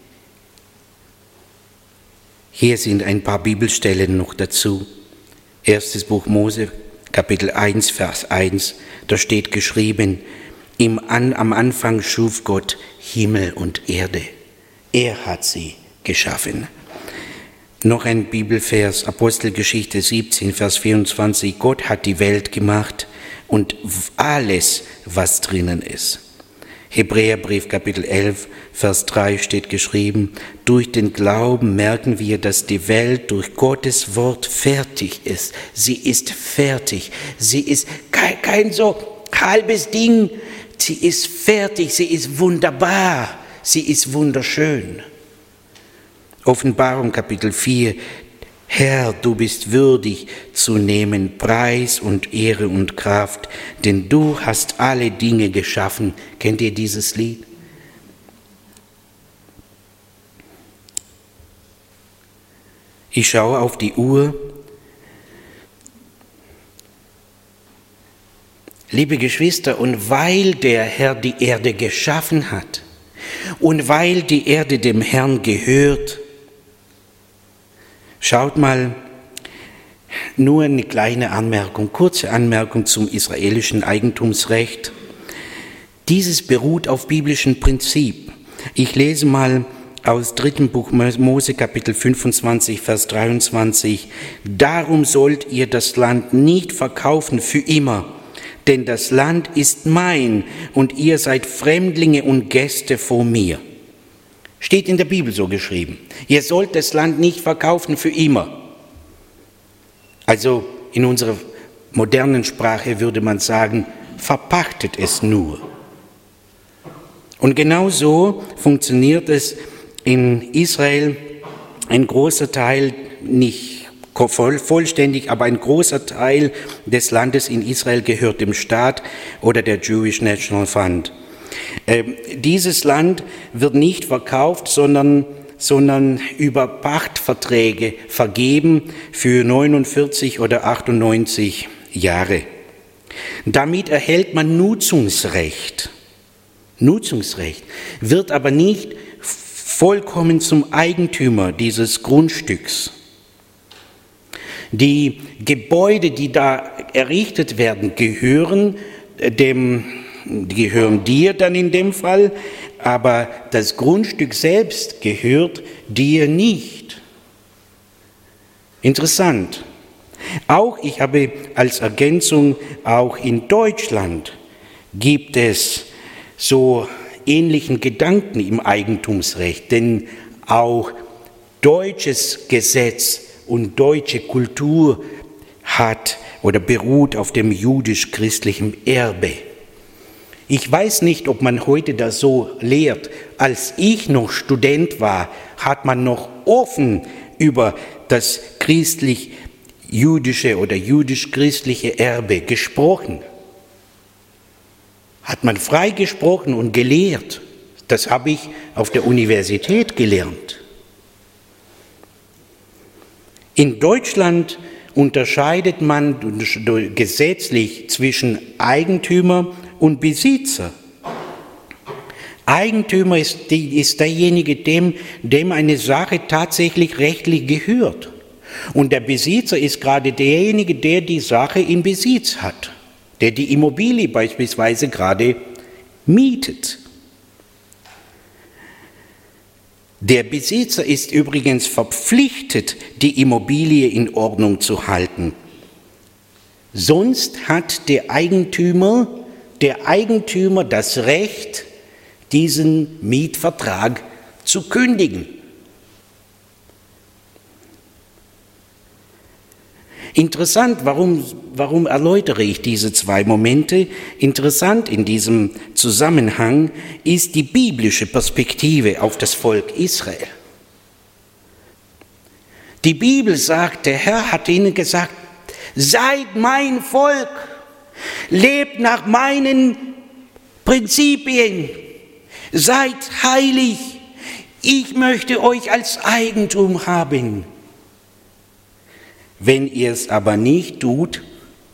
Hier sind ein paar Bibelstellen noch dazu. 1. Buch Mose, Kapitel 1, Vers 1. Da steht geschrieben, am Anfang schuf Gott Himmel und Erde. Er hat sie geschaffen. Noch ein Bibelvers, Apostelgeschichte 17, Vers 24. Gott hat die Welt gemacht und alles, was drinnen ist. Hebräerbrief, Kapitel 11, Vers 3 steht geschrieben, durch den Glauben merken wir, dass die Welt durch Gottes Wort fertig ist. Sie ist fertig. Sie ist kein so halbes Ding. Sie ist fertig, sie ist wunderbar, sie ist wunderschön. Offenbarung Kapitel 4, Herr, du bist würdig zu nehmen Preis und Ehre und Kraft, denn du hast alle Dinge geschaffen. Kennt ihr dieses Lied? Ich schaue auf die Uhr. Liebe Geschwister, und weil der Herr die Erde geschaffen hat und weil die Erde dem Herrn gehört, schaut mal, nur eine kleine Anmerkung, kurze Anmerkung zum israelischen Eigentumsrecht. Dieses beruht auf biblischem Prinzip. Ich lese mal aus 3. Buch Mose, Kapitel 25, Vers 23. Darum sollt ihr das Land nicht verkaufen für immer, denn das Land ist mein und ihr seid Fremdlinge und Gäste vor mir. Steht in der Bibel so geschrieben. Ihr sollt das Land nicht verkaufen für immer. Also in unserer modernen Sprache würde man sagen, verpachtet es nur. Und genau so funktioniert es in Israel. Ein großer Teil, nicht vollständig, aber ein großer Teil des Landes in Israel gehört dem Staat oder der Jewish National Fund. Dieses Land wird nicht verkauft, sondern über Pachtverträge vergeben für 49 oder 98 Jahre. Damit erhält man Nutzungsrecht, wird aber nicht vollkommen zum Eigentümer dieses Grundstücks. Die Gebäude, die da errichtet werden, gehören dir dann in dem Fall, aber das Grundstück selbst gehört dir nicht. Interessant. Ich habe als Ergänzung, auch in Deutschland gibt es so ähnlichen Gedanken im Eigentumsrecht, denn auch deutsches Gesetz und deutsche Kultur hat oder beruht auf dem jüdisch-christlichen Erbe. Ich weiß nicht, ob man heute das so lehrt. Als ich noch Student war, hat man noch offen über das christlich-jüdische oder jüdisch-christliche Erbe gesprochen. Hat man frei gesprochen und gelehrt. Das habe ich auf der Universität gelernt. In Deutschland unterscheidet man gesetzlich zwischen Eigentümer und Besitzer. Eigentümer ist derjenige, dem eine Sache tatsächlich rechtlich gehört. Und der Besitzer ist gerade derjenige, der die Sache in Besitz hat, der die Immobilie beispielsweise gerade mietet. Der Besitzer ist übrigens verpflichtet, die Immobilie in Ordnung zu halten. Sonst hat der Eigentümer das Recht, diesen Mietvertrag zu kündigen. Interessant, warum erläutere ich diese zwei Momente? Interessant in diesem Zusammenhang ist die biblische Perspektive auf das Volk Israel. Die Bibel sagt, der Herr hat ihnen gesagt, seid mein Volk, lebt nach meinen Prinzipien, seid heilig, ich möchte euch als Eigentum haben. Wenn ihr es aber nicht tut,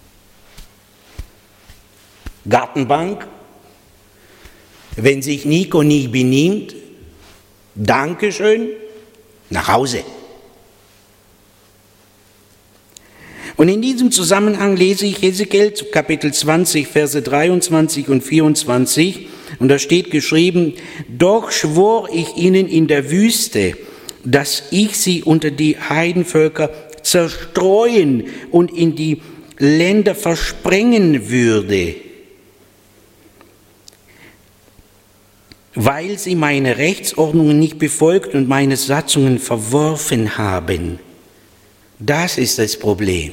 Gartenbank, wenn sich Nico nie benimmt, Dankeschön, nach Hause. Und in diesem Zusammenhang lese ich Hesekiel Kapitel 20, Verse 23 und 24, und da steht geschrieben, doch schwor ich ihnen in der Wüste, dass ich sie unter die Heidenvölker zerstreuen und in die Länder versprengen würde, weil sie meine Rechtsordnungen nicht befolgt und meine Satzungen verworfen haben. Das ist das Problem.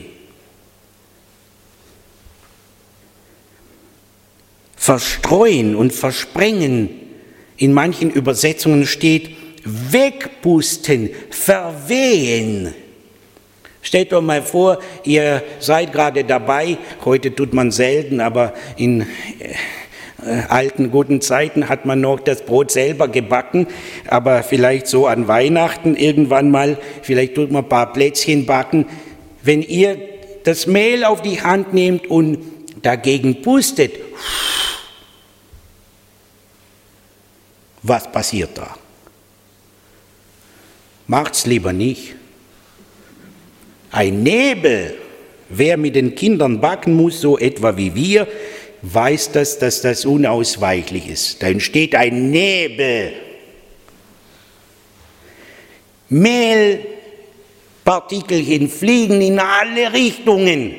Verstreuen und versprengen, in manchen Übersetzungen steht wegpusten, verwehen. Stellt euch mal vor, ihr seid gerade dabei, heute tut man selten, aber in alten guten Zeiten hat man noch das Brot selber gebacken, aber vielleicht so an Weihnachten irgendwann mal, vielleicht tut man ein paar Plätzchen backen. Wenn ihr das Mehl auf die Hand nehmt und dagegen pustet, was passiert da? Macht's lieber nicht. Ein Nebel, wer mit den Kindern backen muss, so etwa wie wir, weiß, dass das unausweichlich ist. Da entsteht ein Nebel. Mehlpartikelchen fliegen in alle Richtungen.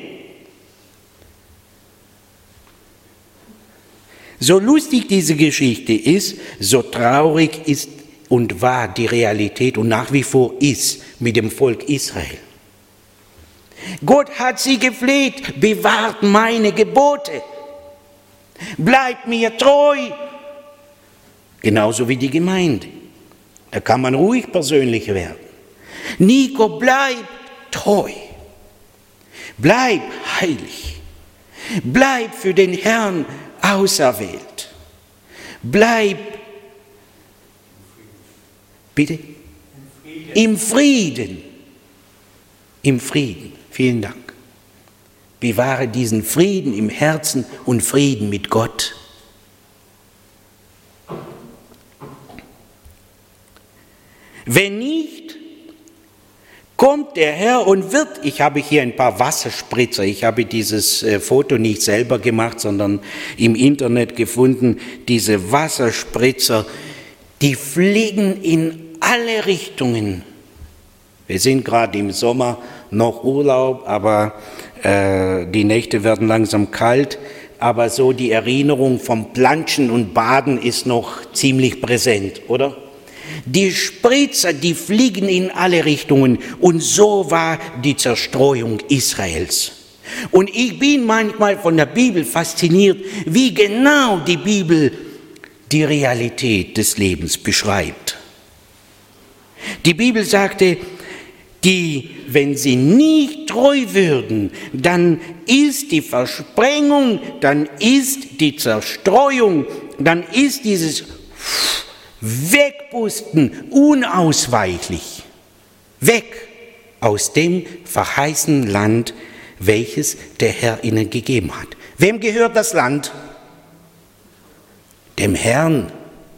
So lustig diese Geschichte ist, so traurig ist und war die Realität und nach wie vor ist mit dem Volk Israel. Gott hat sie gefleht, bewahrt meine Gebote, bleibt mir treu. Genauso wie die Gemeinde. Da kann man ruhig persönlich werden. Nico, bleib treu, bleib heilig, bleib für den Herrn auserwählt, bleib, bitte, im Frieden. Im Frieden. Vielen Dank. Bewahre diesen Frieden im Herzen und Frieden mit Gott. Wenn nicht, kommt der Herr und wird, ich habe hier ein paar Wasserspritzer, ich habe dieses Foto nicht selber gemacht, sondern im Internet gefunden, diese Wasserspritzer, die fliegen in alle Richtungen. Wir sind gerade im Sommer, noch Urlaub, aber die Nächte werden langsam kalt. aber so die Erinnerung vom Planschen und Baden ist noch ziemlich präsent, oder? Die Spritzer, die fliegen in alle Richtungen und so war die Zerstreuung Israels. Und ich bin manchmal von der Bibel fasziniert, wie genau die Bibel die Realität des Lebens beschreibt. Die Bibel sagte, wenn sie nicht treu würden, dann ist die Versprengung, dann ist die Zerstreuung, dann ist dieses Wegpusten unausweichlich. Weg aus dem verheißenen Land, welches der Herr ihnen gegeben hat. Wem gehört das Land? Dem Herrn.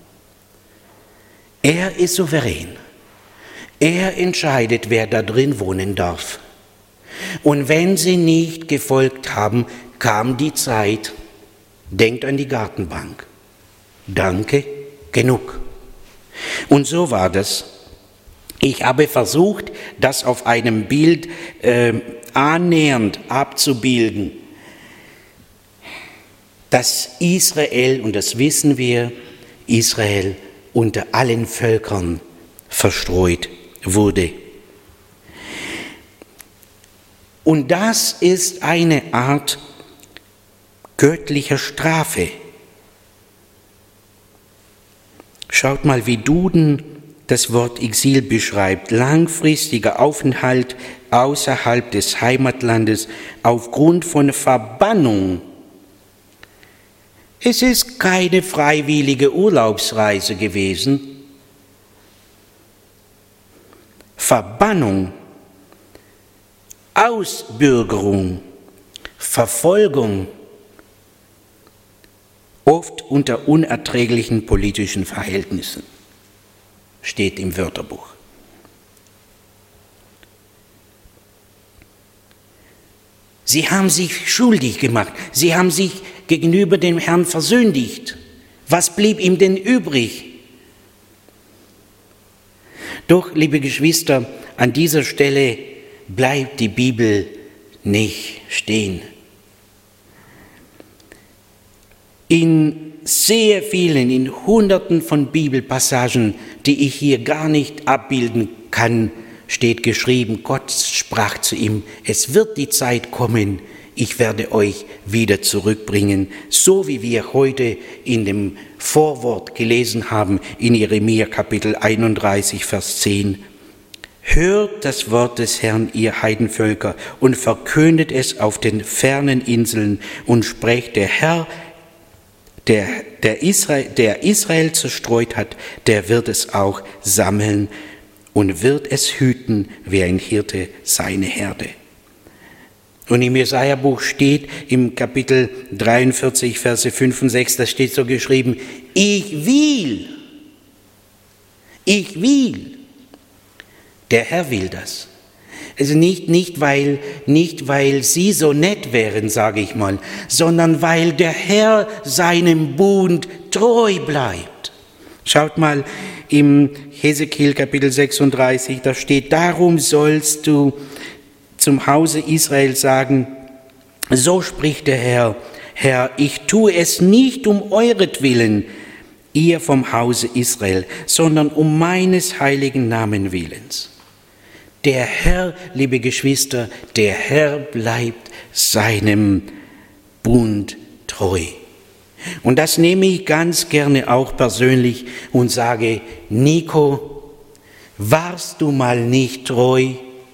Er ist souverän. Er entscheidet, wer da drin wohnen darf. Und wenn sie nicht gefolgt haben, kam die Zeit, denkt an die Gartenbank. Danke, genug. Und so war das. Ich habe versucht, das auf einem Bild annähernd abzubilden. Dass Israel, und das wissen wir, Israel unter allen Völkern verstreut wurde. Und das ist eine Art göttlicher Strafe. Schaut mal, wie Duden das Wort Exil beschreibt. Langfristiger Aufenthalt außerhalb des Heimatlandes aufgrund von Verbannung. Es ist keine freiwillige Urlaubsreise gewesen. Verbannung, Ausbürgerung, Verfolgung, oft unter unerträglichen politischen Verhältnissen, steht im Wörterbuch. Sie haben sich schuldig gemacht, sie haben sich gegenüber dem Herrn versündigt. Was blieb ihm denn übrig? Doch, liebe Geschwister, an dieser Stelle bleibt die Bibel nicht stehen. In sehr vielen, in Hunderten von Bibelpassagen, die ich hier gar nicht abbilden kann, steht geschrieben, Gott sprach zu ihm, es wird die Zeit kommen, ich werde euch wieder zurückbringen, so wie wir heute in dem Vorwort gelesen haben, in Jeremia Kapitel 31, Vers 10. Hört das Wort des Herrn, ihr Heidenvölker, und verkündet es auf den fernen Inseln und sprecht, der Herr, der Israel zerstreut hat, der wird es auch sammeln und wird es hüten, wie ein Hirte seine Herde. Und im Jesaja-Buch steht im Kapitel 43, Verse 5 und 6, da steht so geschrieben, ich will. Der Herr will das. Also nicht weil sie so nett wären, sage ich mal, sondern weil der Herr seinem Bund treu bleibt. Schaut mal im Hesekiel Kapitel 36, da steht, darum sollst du zum Hause Israel sagen, so spricht der Herr, Herr, ich tue es nicht um euretwillen, ihr vom Hause Israel, sondern um meines heiligen Namen willens. Der Herr, liebe Geschwister, der Herr bleibt seinem Bund treu. Und das nehme ich ganz gerne auch persönlich und sage, Nico, warst du mal nicht treu?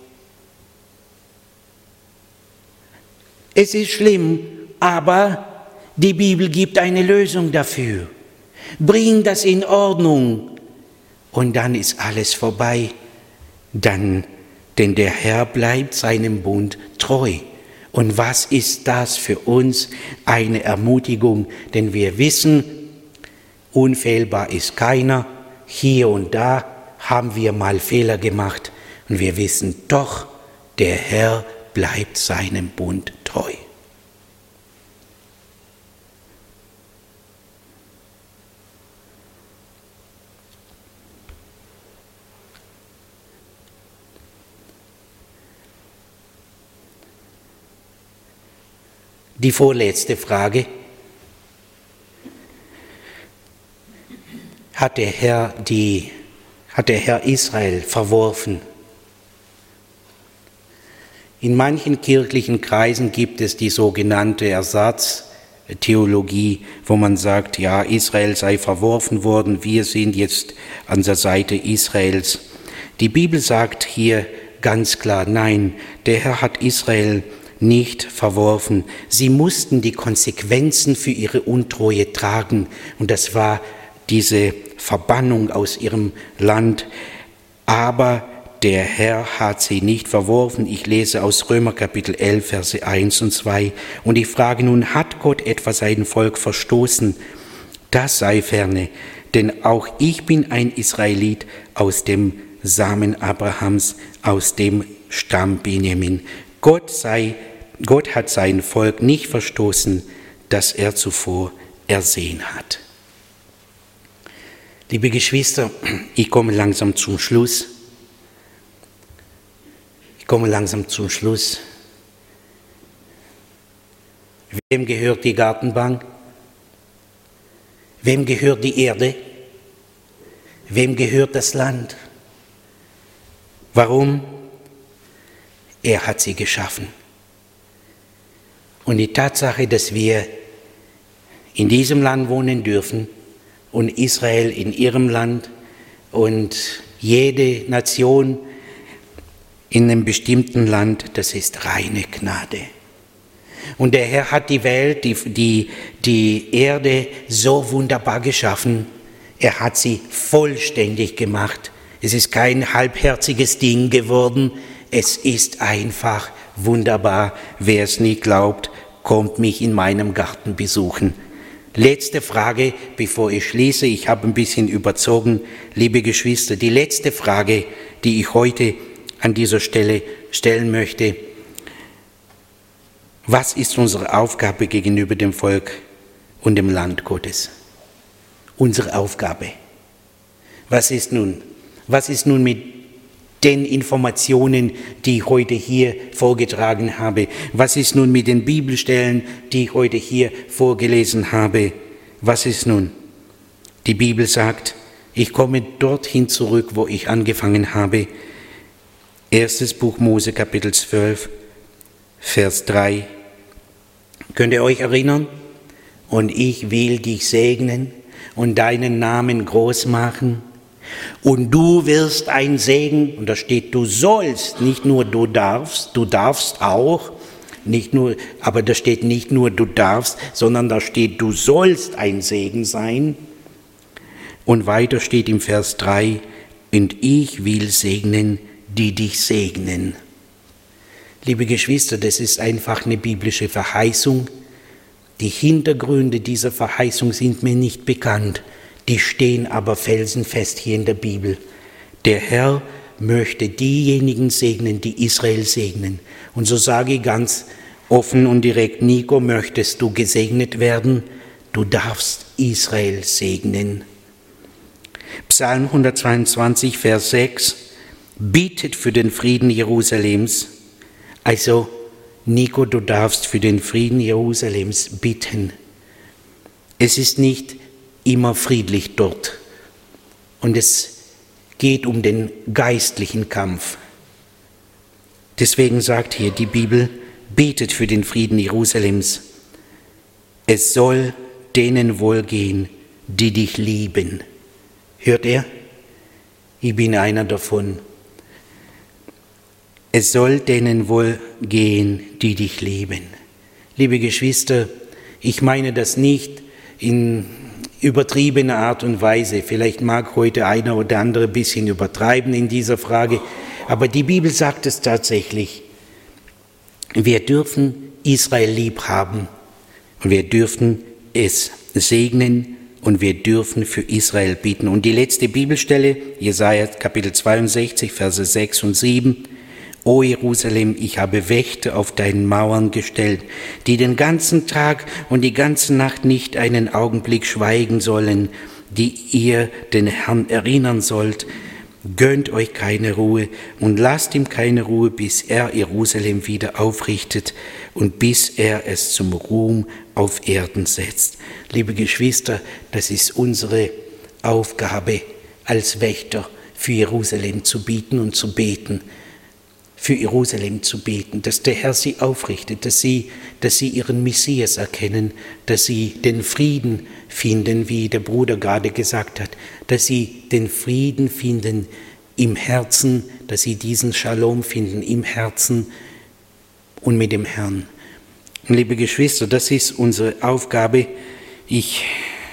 Es ist schlimm, aber die Bibel gibt eine Lösung dafür. Bring das in Ordnung und dann ist alles vorbei. Denn der Herr bleibt seinem Bund treu. Und was ist das für uns? Eine Ermutigung, denn wir wissen, unfehlbar ist keiner. Hier und da haben wir mal Fehler gemacht und wir wissen doch, der Herr bleibt seinem Bund treu. Die vorletzte Frage. Hat der Herr Israel verworfen? In manchen kirchlichen Kreisen gibt es die sogenannte Ersatztheologie, wo man sagt, ja, Israel sei verworfen worden, wir sind jetzt an der Seite Israels. Die Bibel sagt hier ganz klar, nein, der Herr hat Israel nicht verworfen. Sie mussten die Konsequenzen für ihre Untreue tragen, und das war diese Verbannung aus ihrem Land. Aber der Herr hat sie nicht verworfen. Ich lese aus Römer Kapitel 11, Verse 1 und 2. Und ich frage nun, hat Gott etwa sein Volk verstoßen? Das sei ferne, denn auch ich bin ein Israelit aus dem Samen Abrahams, aus dem Stamm Benjamin. Gott hat sein Volk nicht verstoßen, das er zuvor ersehen hat. Liebe Geschwister, ich komme langsam zum Schluss. Wem gehört die Gartenbank? Wem gehört die Erde? Wem gehört das Land? Warum? Er hat sie geschaffen. Und die Tatsache, dass wir in diesem Land wohnen dürfen und Israel in ihrem Land und jede Nation in einem bestimmten Land, das ist reine Gnade. Und der Herr hat die Welt, die Erde so wunderbar geschaffen. Er hat sie vollständig gemacht. Es ist kein halbherziges Ding geworden. Es ist einfach wunderbar. Wer es nicht glaubt, kommt mich in meinem Garten besuchen. Letzte Frage, bevor ich schließe. Ich habe ein bisschen überzogen, liebe Geschwister. Die letzte Frage, die ich heute an dieser Stelle stellen möchte. Was ist unsere Aufgabe gegenüber dem Volk und dem Land Gottes? Unsere Aufgabe. Was ist nun mit den Informationen, die ich heute hier vorgetragen habe? Was ist nun mit den Bibelstellen, die ich heute hier vorgelesen habe? Was ist nun? Die Bibel sagt, ich komme dorthin zurück, wo ich angefangen habe. Erstes Buch Mose, Kapitel 12, Vers 3. Könnt ihr euch erinnern? Und ich will dich segnen und deinen Namen groß machen. Und du wirst ein Segen, und da steht, du sollst, nicht nur du darfst auch, nicht nur, aber da steht nicht nur du darfst, sondern da steht, du sollst ein Segen sein. Und weiter steht im Vers 3, und ich will segnen, die dich segnen. Liebe Geschwister, das ist einfach eine biblische Verheißung. Die Hintergründe dieser Verheißung sind mir nicht bekannt. Die stehen aber felsenfest hier in der Bibel. Der Herr möchte diejenigen segnen, die Israel segnen. Und so sage ich ganz offen und direkt, Nico, möchtest du gesegnet werden? Du darfst Israel segnen. Psalm 122, Vers 6. Bittet für den Frieden Jerusalems. Also, Nico, du darfst für den Frieden Jerusalems bitten. Es ist nicht immer friedlich dort. Und es geht um den geistlichen Kampf. Deswegen sagt hier die Bibel, betet für den Frieden Jerusalems. Es soll denen wohlgehen, die dich lieben. Hört ihr? Ich bin einer davon. Es soll denen wohlgehen, die dich lieben. Liebe Geschwister, ich meine das nicht in übertriebener Art und Weise. Vielleicht mag heute einer oder andere ein bisschen übertreiben in dieser Frage, aber die Bibel sagt es tatsächlich. Wir dürfen Israel lieb haben und wir dürfen es segnen und wir dürfen für Israel beten. Und die letzte Bibelstelle, Jesaja Kapitel 62, Verse 6 und 7. O Jerusalem, ich habe Wächter auf deinen Mauern gestellt, die den ganzen Tag und die ganze Nacht nicht einen Augenblick schweigen sollen, die ihr den Herrn erinnern sollt. Gönnt euch keine Ruhe und lasst ihm keine Ruhe, bis er Jerusalem wieder aufrichtet, und bis er es zum Ruhm auf Erden setzt. Liebe Geschwister, das ist unsere Aufgabe als Wächter, für Jerusalem zu bieten und zu beten, für Jerusalem zu beten, dass der Herr sie aufrichtet, dass sie ihren Messias erkennen, dass sie den Frieden finden, wie der Bruder gerade gesagt hat, dass sie den Frieden finden im Herzen, dass sie diesen Shalom finden im Herzen und mit dem Herrn. Und liebe Geschwister, das ist unsere Aufgabe. Ich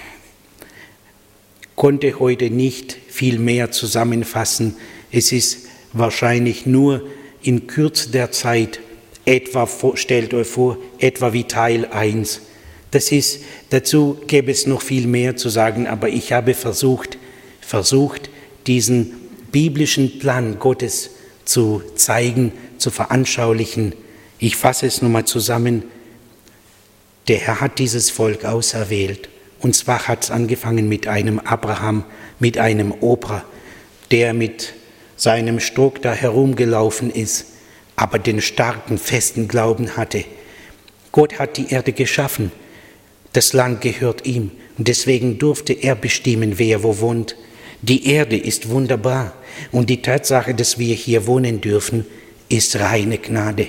konnte heute nicht viel mehr zusammenfassen. Es ist wahrscheinlich nur in Kürze der Zeit stellt euch vor, etwa wie Teil 1. Dazu gäbe es noch viel mehr zu sagen, aber ich habe versucht, diesen biblischen Plan Gottes zu zeigen, zu veranschaulichen. Ich fasse es nochmal zusammen. Der Herr hat dieses Volk auserwählt. Und zwar hat es angefangen mit einem Abraham, mit einem Opa, der mit seinem Stock da herumgelaufen ist, aber den starken, festen Glauben hatte. Gott hat die Erde geschaffen. Das Land gehört ihm. Und deswegen durfte er bestimmen, wer wo wohnt. Die Erde ist wunderbar. Und die Tatsache, dass wir hier wohnen dürfen, ist reine Gnade.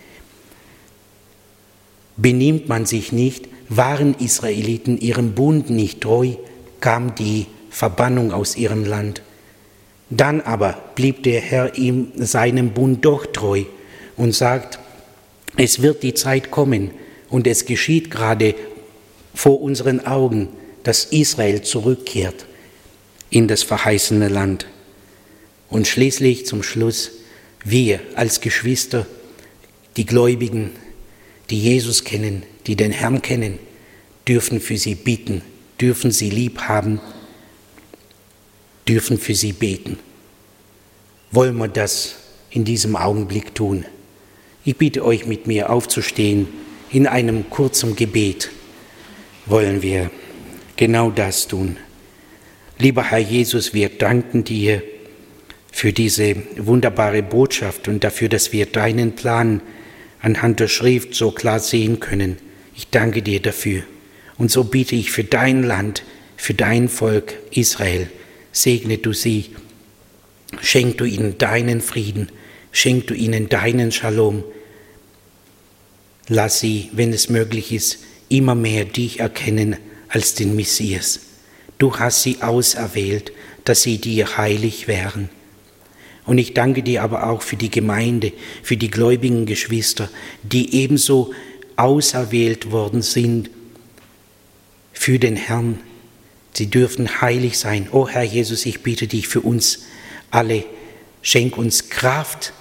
Benimmt man sich nicht, waren Israeliten ihrem Bund nicht treu, kam die Verbannung aus ihrem Land. Dann aber blieb der Herr ihm seinem Bund doch treu und sagt, es wird die Zeit kommen und es geschieht gerade vor unseren Augen, dass Israel zurückkehrt in das verheißene Land. Und schließlich zum Schluss, wir als Geschwister, die Gläubigen, die Jesus kennen, die den Herrn kennen, dürfen für sie bitten, dürfen sie lieb haben, dürfen für sie beten. Wollen wir das in diesem Augenblick tun? Ich bitte euch, mit mir aufzustehen. In einem kurzen Gebet wollen wir genau das tun. Lieber Herr Jesus, wir danken dir für diese wunderbare Botschaft und dafür, dass wir deinen Plan anhand der Schrift so klar sehen können. Ich danke dir dafür. Und so bitte ich für dein Land, für dein Volk Israel, segne du sie, schenk du ihnen deinen Frieden, schenk du ihnen deinen Shalom. Lass sie, wenn es möglich ist, immer mehr dich erkennen als den Messias. Du hast sie auserwählt, dass sie dir heilig wären. Und ich danke dir aber auch für die Gemeinde, für die gläubigen Geschwister, die ebenso auserwählt worden sind für den Herrn. Sie dürfen heilig sein. O Herr Jesus, ich bitte dich für uns alle, schenk uns Kraft,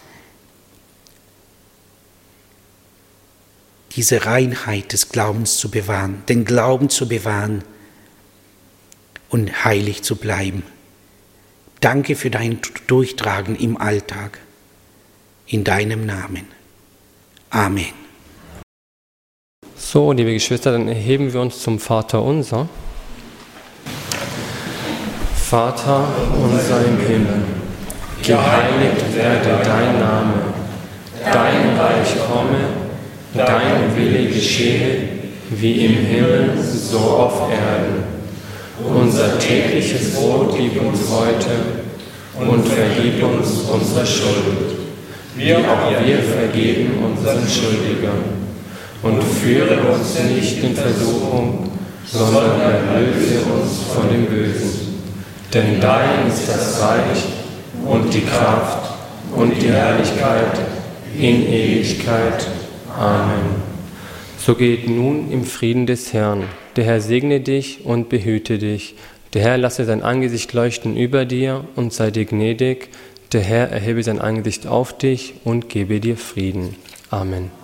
diese Reinheit des Glaubens zu bewahren, den Glauben zu bewahren und heilig zu bleiben. Danke für dein Durchtragen im Alltag. In deinem Namen. Amen. So, liebe Geschwister, dann erheben wir uns zum Vater unser. Vater unser im Himmel, geheiligt werde dein Name, dein Reich komme, dein Wille geschehe, wie im Himmel, so auf Erden. Unser tägliches Brot gib uns heute und vergib uns unsere Schuld, wie auch wir vergeben unseren Schuldigern. Und führe uns nicht in Versuchung, sondern erlöse uns von dem Bösen. Denn dein ist das Reich und die Kraft und die Herrlichkeit in Ewigkeit. Amen. So geht nun im Frieden des Herrn. Der Herr segne dich und behüte dich. Der Herr lasse sein Angesicht leuchten über dir und sei dir gnädig. Der Herr erhebe sein Angesicht auf dich und gebe dir Frieden. Amen.